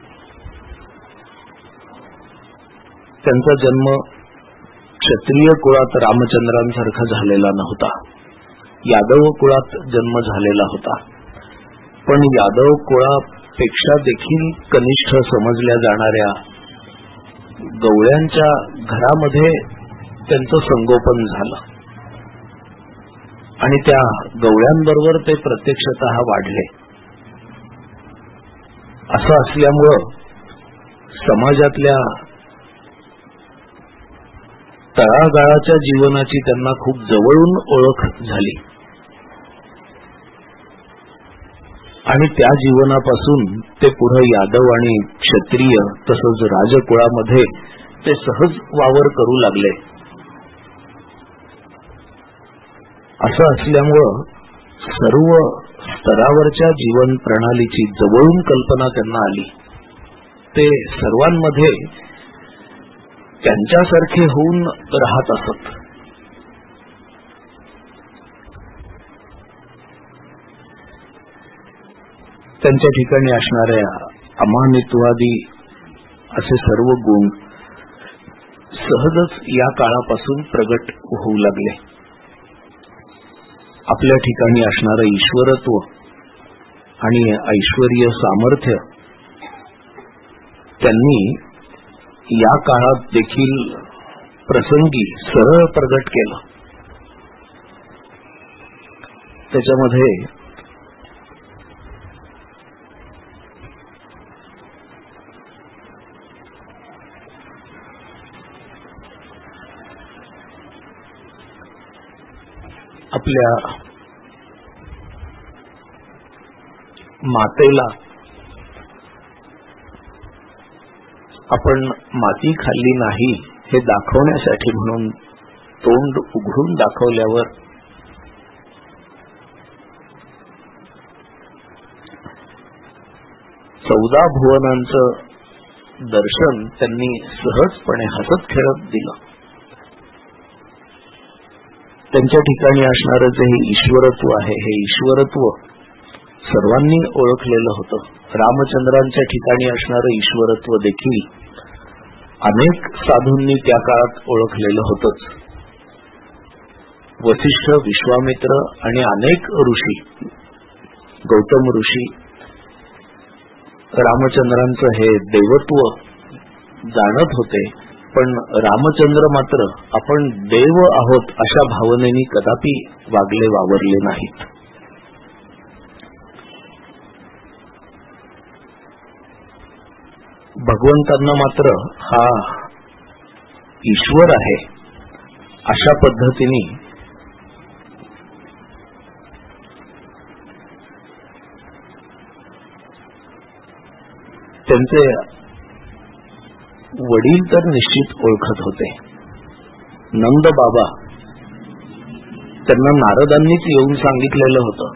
त्यांचा जन्म क्षत्रिय कुळात रामचंद्रांसारखा झालेला नव्हता. यादव कुळात जन्म झालेला होता. पण यादव कुळापेक्षा देखील कनिष्ठ समजल्या जाणाऱ्या गवळ्यांच्या घरामध्ये त्यांचं संगोपन झालं आणि त्या गवळ्यांबरोबर ते प्रत्यक्षतः वाढले. असं असल्यामुळं समाजातल्या तळागाळाच्या जीवनाची त्यांना खूप जवळून ओळख झाली आणि त्या जीवनापासून ते पुढे यादव आणि क्षत्रिय तसंच राजकुळामध्ये ते सहज वावर करू लागले. असं असल्यामुळं सर्व स्तरावरच्या जीवन प्रणालीची जवळून कल्पना त्यांना आली. ते सर्वांमध्ये त्यांच्यासारखे होऊन राहत असत. त्यांच्या ठिकाणी असणाऱ्या अमानित्वादी असे सर्व गुण सहजच या काळापासून प्रगट होऊ लागले. आपल्या ठिकाणी असणारं ईश्वरत्व आणि ऐश्वर्य सामर्थ्य त्यांनी या काळात देखील प्रसंगी सरळ प्रगट केलं. त्याच्यामध्ये आपल्या मातेला आपण माती खाल्ली नाही हे दाखवण्यासाठी म्हणून तोंड उघडून दाखवल्यावर चौदा भुवनांचं दर्शन त्यांनी सहजपणे हसत खेळत दिलं. त्यांच्या ठिकाणी असणारं जे ईश्वरत्व आहे हे ईश्वरत्व सर्वांनी ओळखलेलं होतं. रामचंद्रांच्या ठिकाणी असणारं ईश्वरत्व देखील अनेक साधूंनी त्या काळात ओळखलेलं होतंच. वसिष्ठ, विश्वामित्र आणि अनेक ऋषी, गौतम ऋषी रामचंद्रांचं हे देवत्व जाणत होते, पण रामचंद्र मात्र आपण देव आहोत अशा भावनेने कदापि वागले वावरले नाहीत. भगवंतांना मात्र हा ईश्वर आहे अशा पद्धतीने त्यांचे वडील तर निश्चित ओळखत होते. नंद बाबा त्यांना नारदांनीच येऊन सांगितलेलं होतं.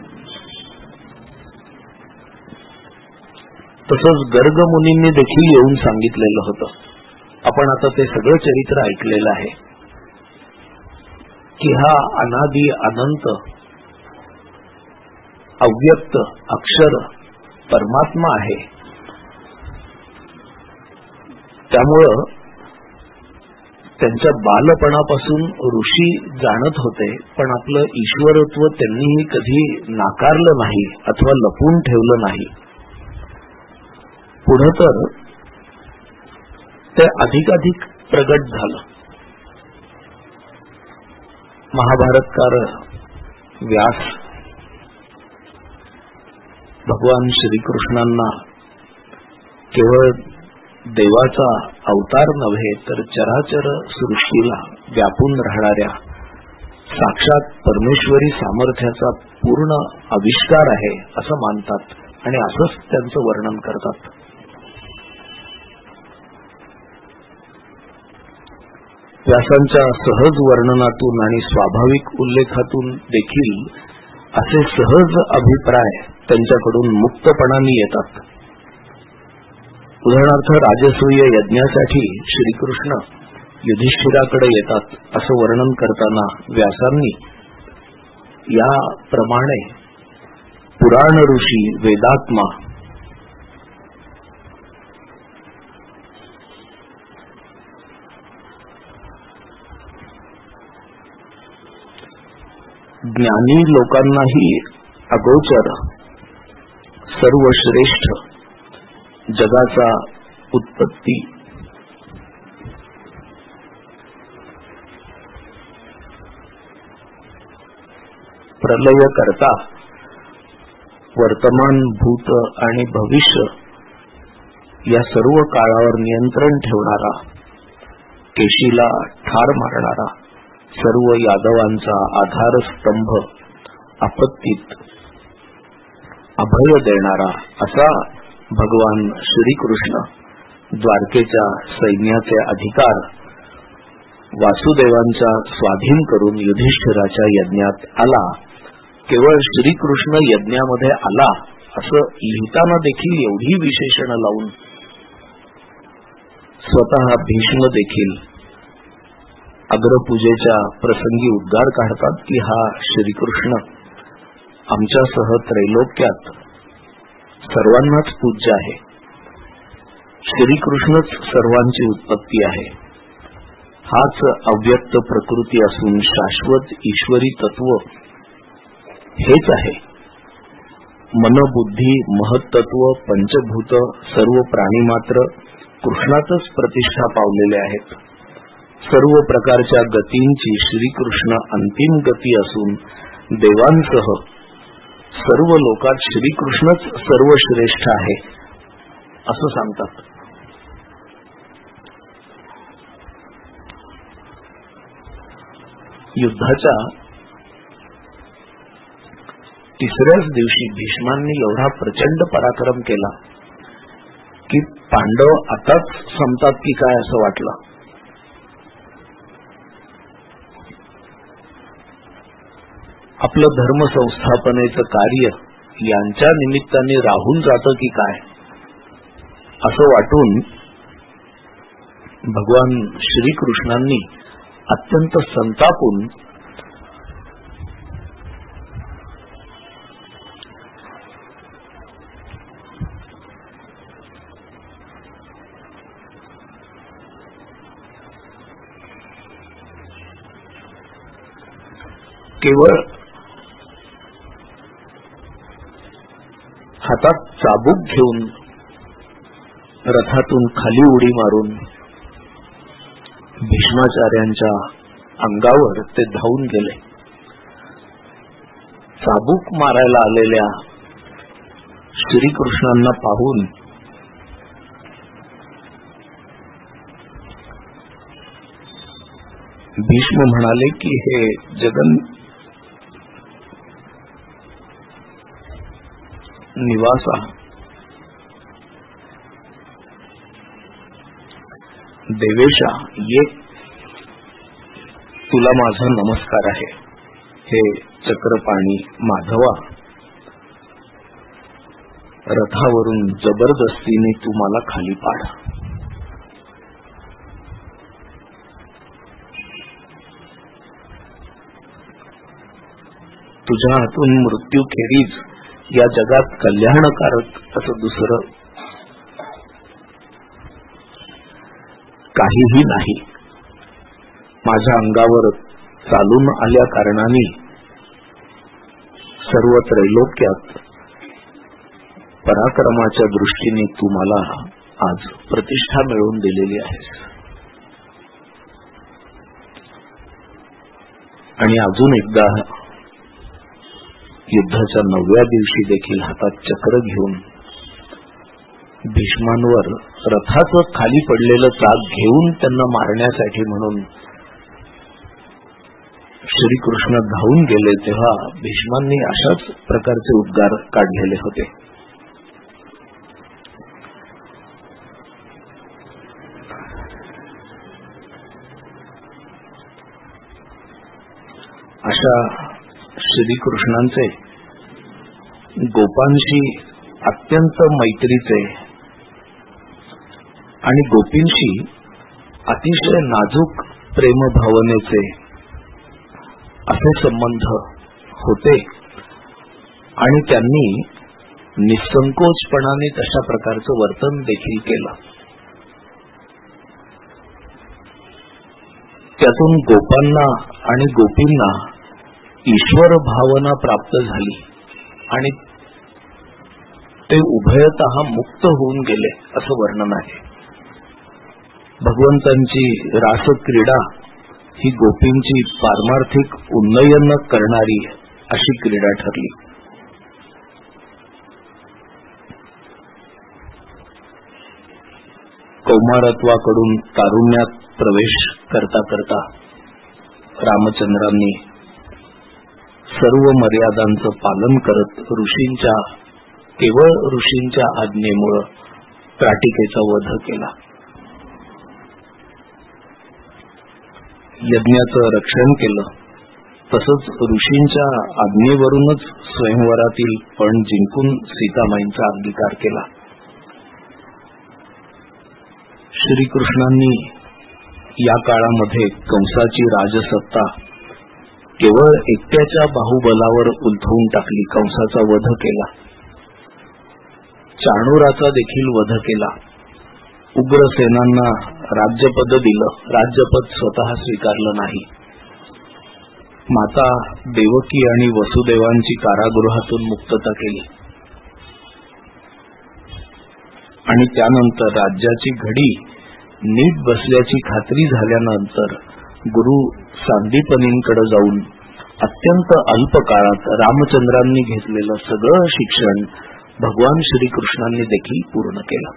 तसंच गर्ग मुनींनी देखील येऊन सांगितलेलं होतं. आपण आता ते सगळं चरित्र ऐकलेलं आहे की हा अनादी अनंत अव्यक्त अक्षर परमात्मा आहे. त्यामुळं त्यांच्या बालपणापासून ऋषी जाणत होते, पण आपलं ईश्वरत्व त्यांनीही कधी नाकारलं नाही अथवा लपून ठेवलं नाही. पुढे तर ते अधिकाधिक प्रगट झालं. महाभारतकार व्यास भगवान श्रीकृष्णांना केवळ देवाचा अवतार नव्हे तर चराचर सृष्टीला व्यापून राहणाऱ्या साक्षात परमेश्वरी सामर्थ्याचा पूर्ण आविष्कार आहे असं मानतात आणि असंच त्यांचं वर्णन करतात. व्यासांच्या सहज वर्णनातून आणि स्वाभाविक उल्लेखातून देखील असे सहज अभिप्राय त्यांच्याकडून मुक्तपणाने येतात. उदाहरणार्थ, राजसूय यज्ञासाठी श्रीकृष्ण युधिष्ठिराकडे येतात असं वर्णन करताना व्यासांनी याप्रमाणे पुराण ऋषी, वेदात्मा, ज्ञानी लोकांनाही अगोचर सर्वश्रेष्ठ जगाचा उत्पत्ती, प्रलय करता वर्तमान, भूत आणि भविष्य या सर्व काळावर नियंत्रण ठेवणारा, केशीला ठार मारणारा, सर्व यादवांचा आधारस्तंभ, आपत्तीत अभय देणारा असा भगवान श्रीकृष्ण द्वारकेच्या सैन्याचे अधिकार वासुदेवांच्या स्वाधीन करून युधिष्ठिराच्या यज्ञात आला. केवळ श्रीकृष्ण यज्ञामध्ये आला असं लिहिताना देखील एवढी विशेषणं लावून स्वतः भीष्म देखील अग्रपूजेच्या प्रसंगी उद्गार काढतात की हा श्रीकृष्ण आमच्यासह त्रैलोक्यात सर्वांनाच पूज्य आहे. श्रीकृष्णच सर्वांची उत्पत्ती आहे. हाच अव्यक्त प्रकृती असून शाश्वत ईश्वरी तत्व हेच आहे. मन, बुद्धी, महत्त्व, पंचभूत, सर्व प्राणीमात्र कृष्णातच प्रतिष्ठा पावलेले आहेत. सर्व प्रकारच्या गतींची श्रीकृष्ण अंतिम गती असून देवांसह सर्व लोकात श्रीकृष्णच सर्वश्रेष्ठ आहे असं सांगतात. युद्धाच्या तिसऱ्याच दिवशी भीष्मांनी एवढा प्रचंड पराक्रम केला की पांडव आताच संपतात की काय असं वाटलं. आपलं धर्म संस्थापनेचं कार्य यांच्या निमित्ताने राहून जातं की काय असं वाटून भगवान श्रीकृष्णांनी अत्यंत संतापून केवळ हातात चाबूक घेऊन रथातून खाली उडी मारून भीष्माचार्यांच्या अंगावर ते धावून गेले. चाबूक मारायला आलेल्या श्रीकृष्णांना पाहून भीष्म म्हणाले की हे जगन निवासा, देवेशा, ये, तुला माझा नमस्कार आहे. हे चक्रपाणी माधवा, रथावरून जबरदस्तीने तू मला खाली पाड. तुझ्या हातून मृत्यू खेरीज या जगात कल्याणकारक असं दुसरं काहीही नाही. माझ्या अंगावर चालून आल्या कारणाने सर्व त्रैलोक्यात पराक्रमाच्या दृष्टीने तू मला आज प्रतिष्ठा मिळवून दिलेली आहेस. आणि अजून एकदा युद्धाच्या नवव्या दिवशी देखील हातात चक्र घेऊन भीष्मांवर रथाचं खाली पडलेलं चाक घेऊन त्यांना मारण्यासाठी म्हणून श्रीकृष्ण धावून गेले तेव्हा भीष्मांनी अशाच प्रकारचे उद्गार काढलेले होते. अशा श्रीकृष्णांचे गोपांशी अत्यंत मैत्रीचे आणि गोपींशी अतिशय नाजूक प्रेमभावनेचे असे संबंध होते आणि त्यांनी निसंकोचपणाने तशा प्रकारचं वर्तन देखील केलं. त्यातून गोपांना आणि गोपींना ईश्वर भावना प्राप्त झाली आणि ते उभयतः मुक्त होऊन गेले असं वर्णन आहे. भगवंतांची रासक्रीडा ही गोपींची पारमार्थिक उन्नयन करणारी अशी क्रीडा ठरली. कौमारत्वाकडून तारुण्यात प्रवेश करता करता रामचंद्रांनी सर्व मर्यादांचं पालन करत ऋषींच्या केवळ ऋषींच्या आज्ञेमुळे त्राटिकेचा वध केला. यज्ञाचं रक्षण केलं. तसंच ऋषींच्या आज्ञेवरूनच स्वयंवरातील पण जिंकून सीतामाईंचा अंगीकार केला. श्रीकृष्णांनी या काळामध्ये कंसाची राजसत्ता केवळ एकट्याच्या बाहुबलावर उलथवून टाकली. कंसाचा वध केला. चाणूराचा देखील वध केला. उग्रसेनांना राज्यपद दिलं. राज्यपद स्वतः स्वीकारलं नाही. माता देवकी आणि वसुदेवांची कारागृहातून मुक्तता केली आणि त्यानंतर राज्याची घडी नीट बसल्याची खात्री झाल्यानंतर गुरु सांदीपनींकडे जाऊन अत्यंत अल्प काळात रामचंद्रांनी घेतलेलं सगळं शिक्षण भगवान श्रीकृष्णांनी देखील पूर्ण केलं.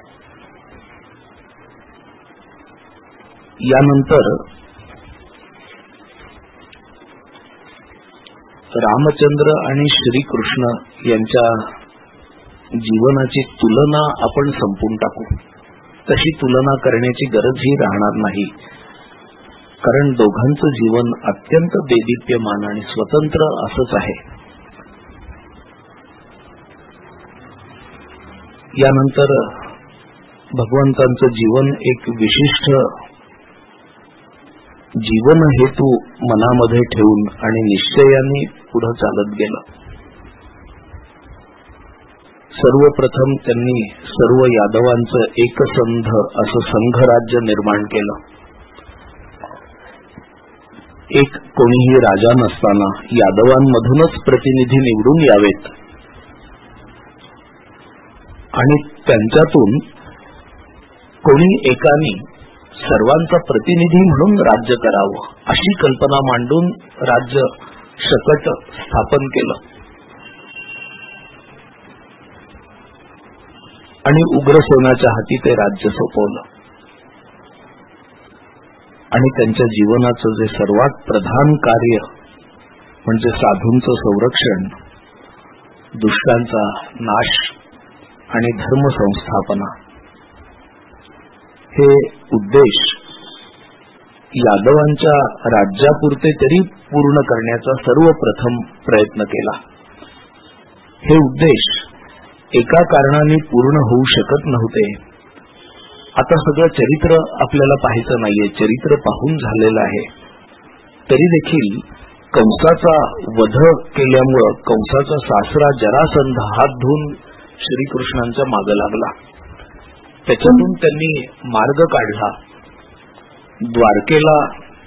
यानंतर रामचंद्र आणि श्रीकृष्ण यांच्या जीवनाची तुलना आपण संपून टाकू. तशी तुलना करण्याची गरजही राहणार नाही, कारण दोघांचं जीवन अत्यंत देदीप्यमान आणि स्वतंत्र असंच आहे. यानंतर भगवंतांचं जीवन एक विशिष्ट जीवन हेतू मनामध्ये ठेवून आणि निश्चयाने पुढे चालत गेलं. सर्वप्रथम त्यांनी सर्व यादवांचं एकसंध असं संघराज्य निर्माण केलं. एक कोणीही राजा नसताना यादवांमधूनच प्रतिनिधी निवडून यावेत आणि त्यांच्यातून कोणी एकाने सर्वांचा प्रतिनिधी म्हणून राज्य करावं, अशी कल्पना मांडून राज्य शकट स्थापन केलं आणि उग्रसेनाच्या हाती ते राज्य सोपवलं. आणि त्यांच्या जीवनाचं जे सर्वात प्रधान कार्य म्हणजे साधूंचं संरक्षण, दुष्टांचा नाश आणि धर्म संस्थापना, हे उद्देश यादवांच्या राज्यापुरते तरी पूर्ण करण्याचा सर्वप्रथम प्रयत्न केला. हे उद्देश एका कारणाने पूर्ण होऊ शकत नव्हते. आता सगळं चरित्र आपल्याला पाहायचं नाहीये, चरित्र पाहून झालेलं आहे. तरी देखील कंसाचा वध केल्यामुळं कंसाचा सासरा जरासंध हात धुवून श्रीकृष्णांच्या मागे लागला. त्याच्यातून त्यांनी मार्ग काढला. द्वारकेला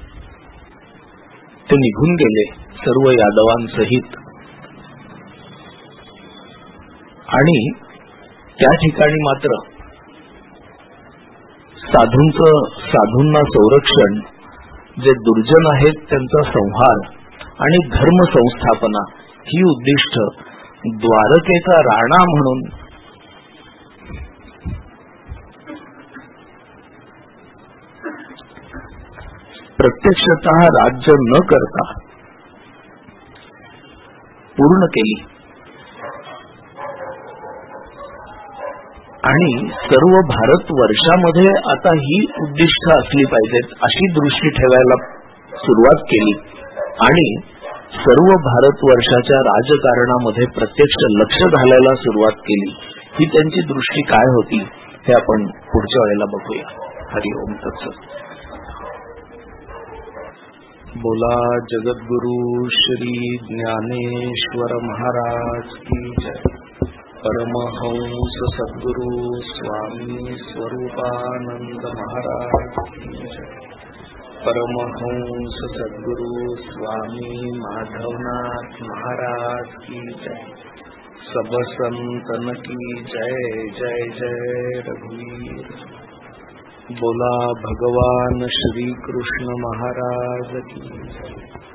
ते निघून गेले सर्व यादवांसहित आणि त्या ठिकाणी मात्र साधूंचं साधूंना संरक्षण, जे दुर्जन आहेत त्यांचा संहार आणि धर्म संस्थापना ही उद्दिष्ट द्वारकेचा राणा म्हणून प्रत्यक्षतः राज्य न करता पूर्ण केली. आणि सर्व भारत वर्षामध्ये आता ही उद्दिष्ट असली पाहिजेत अशी दृष्टी ठेवायला सुरुवात केली आणि सर्व भारत वर्षाच्या राजकारणामध्ये प्रत्यक्ष लक्ष घालायला सुरुवात केली. ही त्यांची दृष्टी काय होती हे आपण पुढच्या वेळेला बघूया. हरि ओम तत्सत. बोला जगद्गुरु श्री ज्ञानेश्वर महाराज की जय. परमहंस सद्गुरु स्वामी स्वरूपानंद महाराज की जय. परमहंस सद्गुरु स्वामी माधवनाथ महाराज की जय. सब संतन की जय. जय जय रघुवीर. बोला भगवान श्री कृष्ण महाराज की जय.